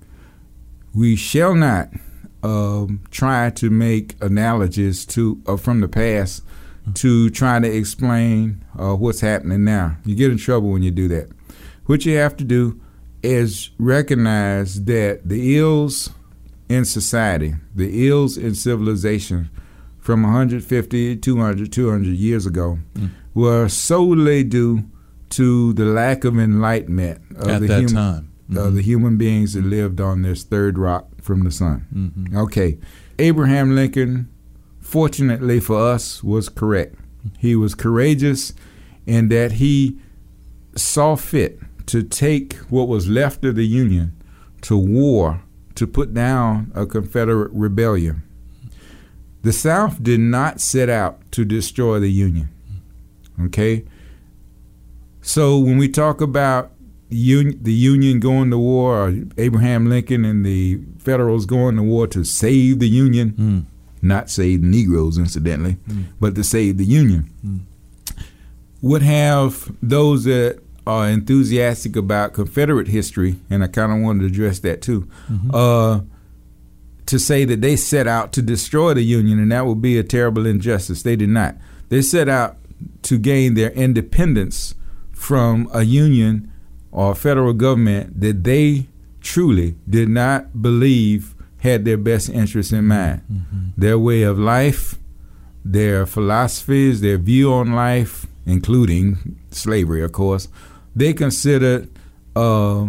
Speaker 13: We shall not um, try to make analogies to uh, from the past to try to explain uh, what's happening now. You get in trouble when you do that. What you have to do is recognize that the ills in society, the ills in civilization from one hundred fifty, two hundred, two hundred years ago mm. were solely due to the lack of enlightenment of
Speaker 2: at
Speaker 13: the
Speaker 2: that
Speaker 13: human,
Speaker 2: time. Mm-hmm.
Speaker 13: of the human beings that lived on this third rock from the sun.
Speaker 2: Mm-hmm.
Speaker 13: Okay, Abraham Lincoln, fortunately for us, was correct. He was courageous in that he saw fit to take what was left of the Union to war to put down a Confederate rebellion. The South did not set out to destroy the Union. Okay? So when we talk about un- the Union going to war, or Abraham Lincoln and the Federals going to war to save the Union,
Speaker 2: mm.
Speaker 13: not save the Negroes, incidentally, mm. but to save the Union,
Speaker 2: mm.
Speaker 13: would have those that are enthusiastic about Confederate history, and I kind of wanted to address that too,
Speaker 2: mm-hmm.
Speaker 13: uh, to say that they set out to destroy the Union, and that would be a terrible injustice. They did not. They set out to gain their independence from a union or a federal government that they truly did not believe had their best interests in mind.
Speaker 2: Mm-hmm.
Speaker 13: Their way of life, their philosophies, their view on life, including slavery, of course, they considered uh,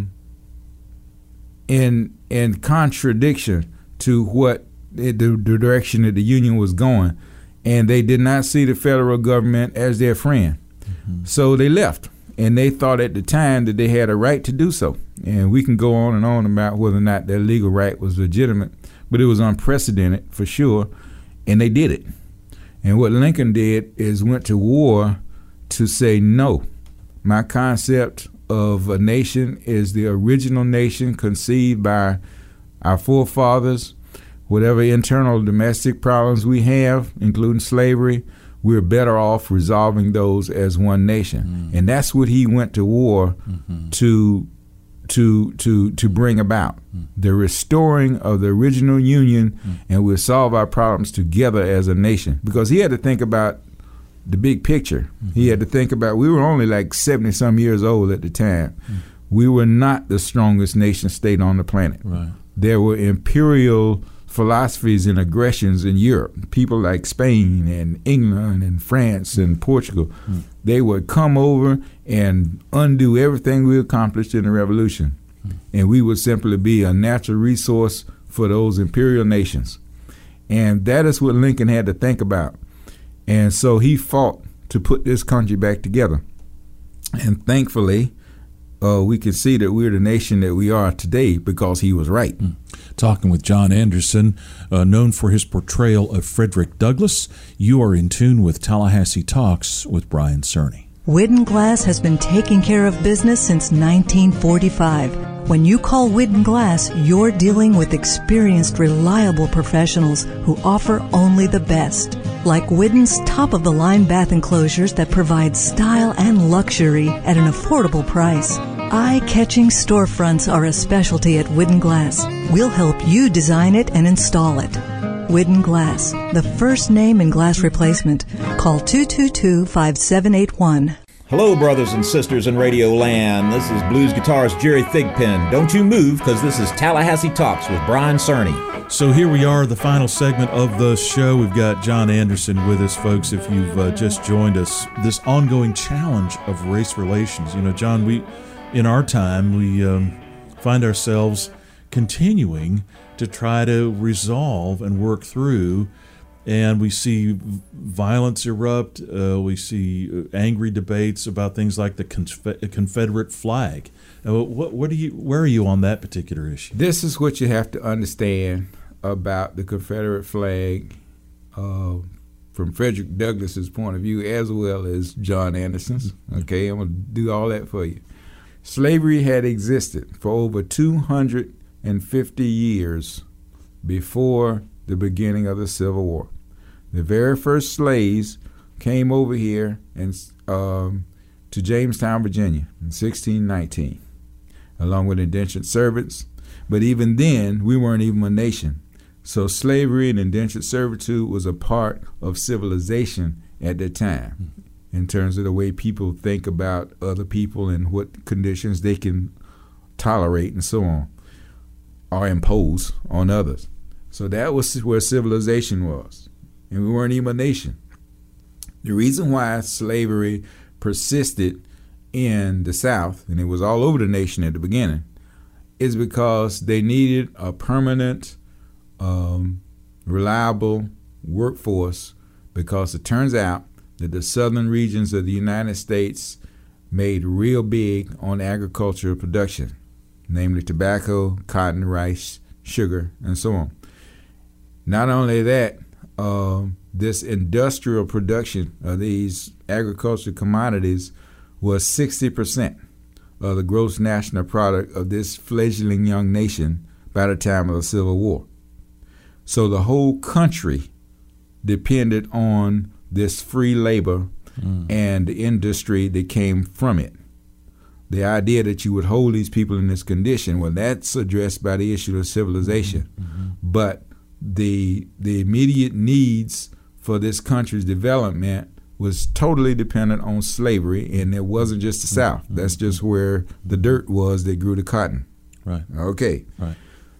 Speaker 13: in in contradiction to what the, the direction that the Union was going, and they did not see the federal government as their friend.
Speaker 2: Mm-hmm.
Speaker 13: So they left, and they thought at the time that they had a right to do so. And we can go on and on about whether or not their legal right was legitimate, but it was unprecedented for sure, and they did it. And what Lincoln did is went to war to say, no, my concept of a nation is the original nation conceived by our forefathers. Whatever internal domestic problems we have, including slavery, we're better off resolving those as one nation.
Speaker 2: Mm-hmm.
Speaker 13: And that's what he went to war
Speaker 2: mm-hmm.
Speaker 13: to to to to bring about, mm-hmm. the restoring of the original Union, mm-hmm. and we'll solve our problems together as a nation. Because he had to think about the big picture. Mm-hmm. He had to think about, we were only like seventy-some years old at the time. Mm-hmm. We were not the strongest nation state on the planet.
Speaker 2: Right.
Speaker 13: There were imperial philosophies and aggressions in Europe. People like Spain and England and France and Portugal,
Speaker 2: mm.
Speaker 13: they would come over and undo everything we accomplished in the revolution. Mm. And we would simply be a natural resource for those imperial nations. And that is what Lincoln had to think about. And so he fought to put this country back together. And thankfully, uh, we can see that we're the nation that we are today because he was right.
Speaker 2: Mm. Talking with John Anderson, uh, known for his portrayal of Frederick Douglass. You are in tune with Tallahassee Talks with Brian Cerny.
Speaker 3: Widden Glass has been taking care of business since nineteen forty-five. When you call Widden Glass, you're dealing with experienced, reliable professionals who offer only the best. Like Widden's top-of-the-line bath enclosures that provide style and luxury at an affordable price. Eye-catching storefronts are a specialty at Widden Glass. We'll help you design it and install it. Widden Glass, the first name in glass replacement. Call two two two, five seven eight one.
Speaker 14: Hello, brothers and sisters in Radio Land. This is blues guitarist Jerry Thigpen. Don't you move, because this is Tallahassee Talks with Brian Cerny.
Speaker 2: So here we are, the final segment of the show. We've got John Anderson with us, folks, if you've uh, just joined us. This ongoing challenge of race relations. You know, John, we, in our time, we um, find ourselves continuing to try to resolve and work through, and we see violence erupt. Uh, we see angry debates about things like the Conf- Confederate flag. Uh, what, what do you? Where are you on that particular issue?
Speaker 13: This is what you have to understand about the Confederate flag uh, from Frederick Douglass's point of view, as well as John Anderson's. Okay, I'm going to do all that for you. Slavery had existed for over two hundred fifty years before the beginning of the Civil War. The very first slaves came over here and um, to Jamestown, Virginia in sixteen nineteen, along with indentured servants. But even then, we weren't even a nation. So slavery and indentured servitude was a part of civilization at that time, in terms of the way people think about other people and what conditions they can tolerate and so on, or impose on others. So that was where civilization was, and we weren't even a nation. The reason why slavery persisted in the South, and it was all over the nation at the beginning, is because they needed a permanent, um, reliable workforce, because it turns out that the southern regions of the United States made real big on agricultural production, namely tobacco, cotton, rice, sugar, and so on. Not only that, uh, this industrial production of these agricultural commodities was sixty percent of the gross national product of this fledgling young nation by the time of the Civil War. So the whole country depended on this free labor mm. and the industry that came from it. The idea that you would hold these people in this condition, well, that's addressed by the issue of civilization. Mm-hmm. But the the immediate needs for this country's development was totally dependent on slavery, and it wasn't just the South. Mm-hmm. That's just where the dirt was that grew the cotton.
Speaker 2: Right.
Speaker 13: Okay.
Speaker 2: Right.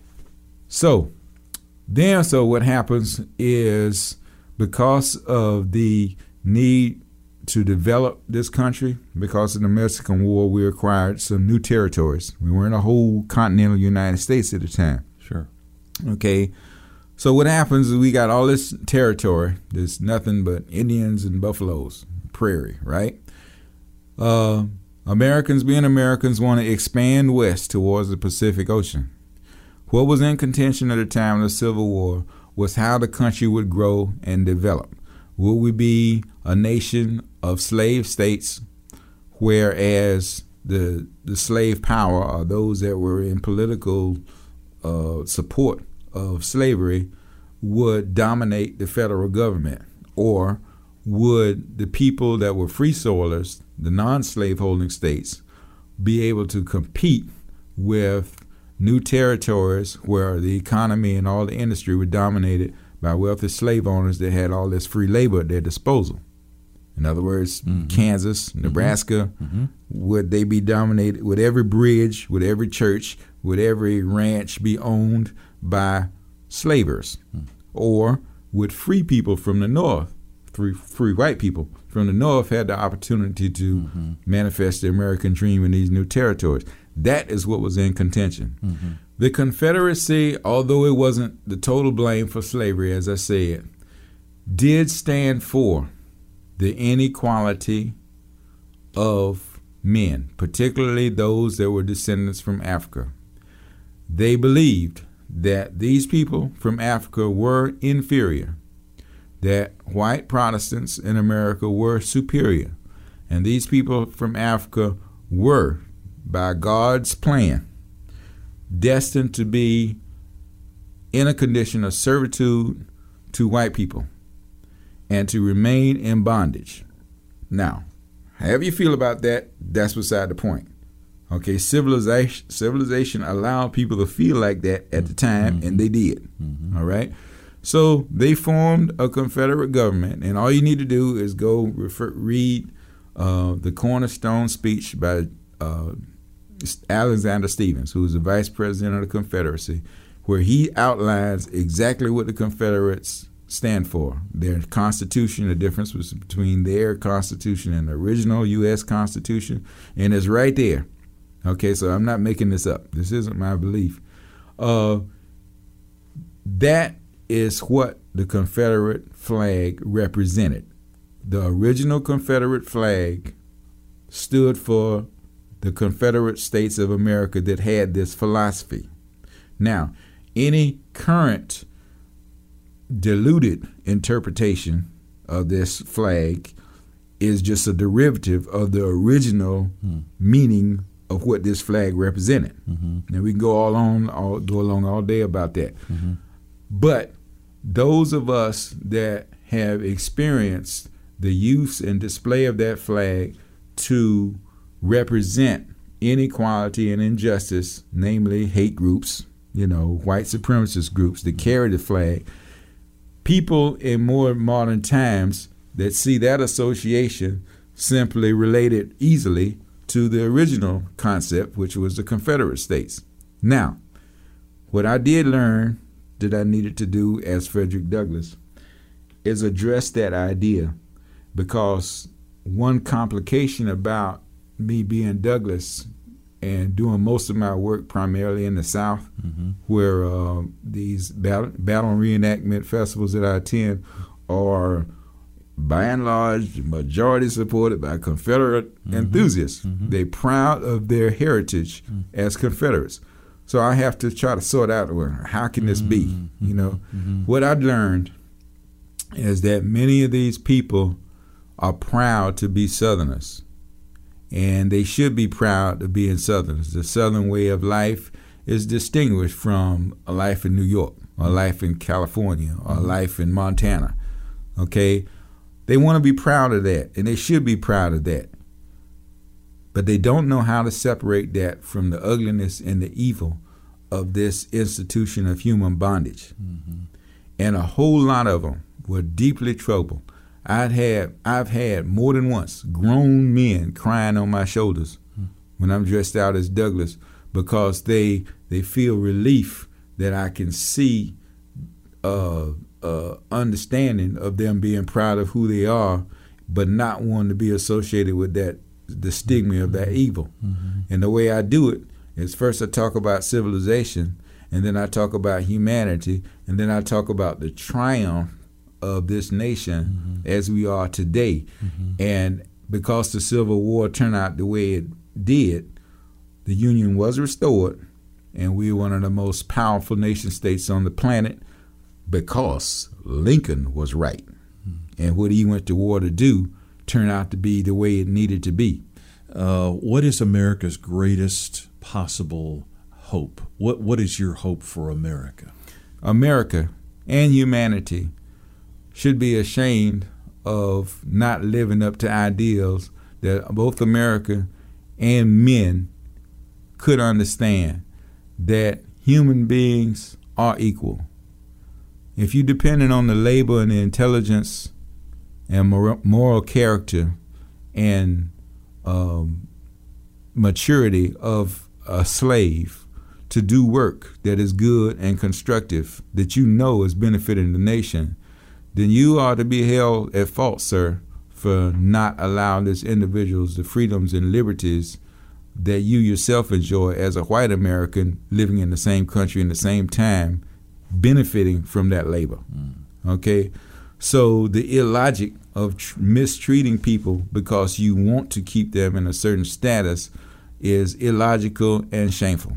Speaker 13: So then, so what happens is, because of the need to develop this country, because of the Mexican War, we acquired some new territories. We weren't a whole continental United States at the time.
Speaker 2: Sure.
Speaker 13: Okay. So what happens is we got all this territory. There's nothing but Indians and buffaloes, prairie, right? Uh, Americans, being Americans, want to expand west towards the Pacific Ocean. What was in contention at the time of the Civil War was how the country would grow and develop. Would we be a nation of slave states, whereas the the slave power, or those that were in political uh, support of slavery, would dominate the federal government? Or would the people that were free soilers, the non-slave holding states, be able to compete with new territories where the economy and all the industry were dominated by wealthy slave owners that had all this free labor at their disposal? In other words, mm-hmm. Kansas, Nebraska, mm-hmm. would they be dominated? Would every bridge, would every church, would every ranch be owned by slavers? Mm-hmm. Or would free people from the North, free, free white people from the North, had the opportunity to mm-hmm. manifest the American dream in these new territories? That is what was in contention. Mm-hmm. The Confederacy, although it wasn't the total blame for slavery, as I said, did stand for the inequality of men, particularly those that were descendants from Africa. They believed that these people from Africa were inferior, that white Protestants in America were superior, And these people from Africa were, by God's plan, destined to be in a condition of servitude to white people and to remain in bondage. Now, however you feel about that, that's beside the point. Okay, civilization civilization allowed people to feel like that at the time, mm-hmm. and they did. Mm-hmm. All right? So they formed a Confederate government, and all you need to do is go refer, read uh, the Cornerstone speech by uh, Alexander Stephens, who was the vice president of the Confederacy, where he outlines exactly what the Confederates stand for. Their Constitution, the difference was between their Constitution and the original U S Constitution, and it's right there. Okay, so I'm not making this up. This isn't my belief. Uh, that is what the Confederate flag represented. The original Confederate flag stood for the Confederate States of America that had this philosophy. Now, any current diluted interpretation of this flag is just a derivative of the original hmm. meaning of what this flag represented. Mm-hmm. Now we can go all on, all go along all day about that. Mm-hmm. But those of us that have experienced the use and display of that flag to represent inequality and injustice, namely hate groups, you know, white supremacist groups that carry the flag, people in more modern times that see that association simply related easily to the original concept, which was the Confederate States. Now, what I did learn that I needed to do as Frederick Douglass is address that idea, because one complication about me being Douglass and doing most of my work primarily in the South, mm-hmm. where uh, these battle, battle reenactment festivals that I attend are by and large majority supported by Confederate mm-hmm. enthusiasts. Mm-hmm. They're proud of their heritage mm-hmm. as Confederates. So I have to try to sort out, well, how can this be? Mm-hmm. You know, mm-hmm. what I've learned is that many of these people are proud to be Southerners, and they should be proud to be in Southerners. The Southern way of life is distinguished from a life in New York, or a life in California, or a life in Montana. Okay? They want to be proud of that, and they should be proud of that. But they don't know how to separate that from the ugliness and the evil of this institution of human bondage. Mm-hmm. And a whole lot of them were deeply troubled. I'd had, I've had more than once grown men crying on my shoulders mm-hmm. when I'm dressed out as Douglass, because they they feel relief that I can see uh, uh, understanding of them being proud of who they are, but not wanting to be associated with that the stigma of that evil. Mm-hmm. And the way I do it is first I talk about civilization, and then I talk about humanity, and then I talk about the triumph of this nation mm-hmm. as we are today. Mm-hmm. And because the Civil War turned out the way it did, the Union was restored, and we were one of the most powerful nation states on the planet because Lincoln was right. Mm-hmm. And what he went to war to do turned out to be the way it needed to be.
Speaker 2: Uh, what is America's greatest possible hope? What What is your hope for America?
Speaker 13: America and humanity should be ashamed of not living up to ideals that both America and men could understand, that human beings are equal. If you're dependent on the labor and the intelligence and moral character and um, maturity of a slave to do work that is good and constructive, that you know is benefiting the nation, then you are to be held at fault, sir, for not allowing these individuals the freedoms and liberties that you yourself enjoy as a white American living in the same country in the same time, benefiting from that labor. Mm. Okay? So the illogic of tr- mistreating people because you want to keep them in a certain status is illogical and shameful.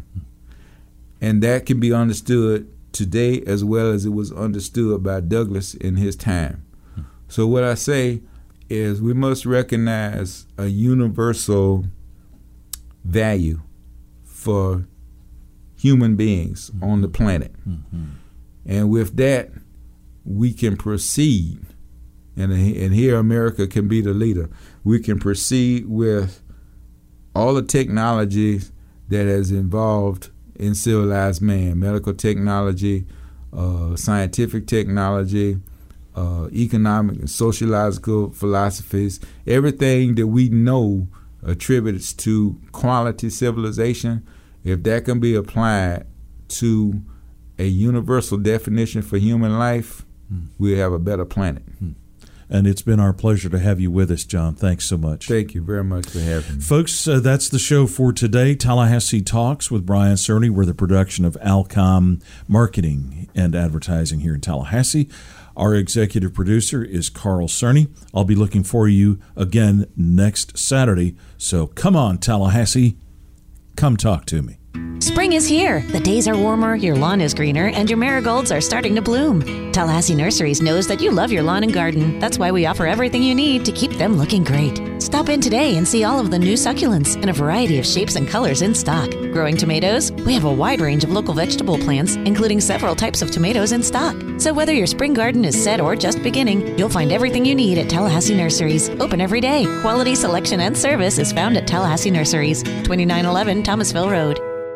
Speaker 13: And that can be understood today as well as it was understood by Douglass in his time. So what I say is we must recognize a universal value for human beings mm-hmm. on the planet. Mm-hmm. And with that, we can proceed, and, and here America can be the leader. We can proceed with all the technology that has involved in civilized man, medical technology, uh, scientific technology, uh, economic and sociological philosophies, everything that we know attributes to quality civilization. If that can be applied to a universal definition for human life, mm. we'll have a better planet.
Speaker 2: Mm. And it's been our pleasure to have you with us, John. Thanks so much.
Speaker 13: Thank you very much for having me.
Speaker 2: Folks, uh, that's the show for today. Tallahassee Talks with Brian Cerny. We're the production of Alcom Marketing and Advertising here in Tallahassee. Our executive producer is Carl Cerny. I'll be looking for you again next Saturday. So come on, Tallahassee. Come talk to me.
Speaker 11: Spring is here. The days are warmer, your lawn is greener, and your marigolds are starting to bloom. Tallahassee Nurseries knows that you love your lawn and garden. That's why we offer everything you need to keep them looking great. Stop in today and see all of the new succulents in a variety of shapes and colors in stock. Growing tomatoes? We have a wide range of local vegetable plants, including several types of tomatoes in stock. So whether your spring garden is set or just beginning, you'll find everything you need at Tallahassee Nurseries. Open every day. Quality, selection, and service is found at Tallahassee Nurseries, twenty-nine eleven Thomasville Road.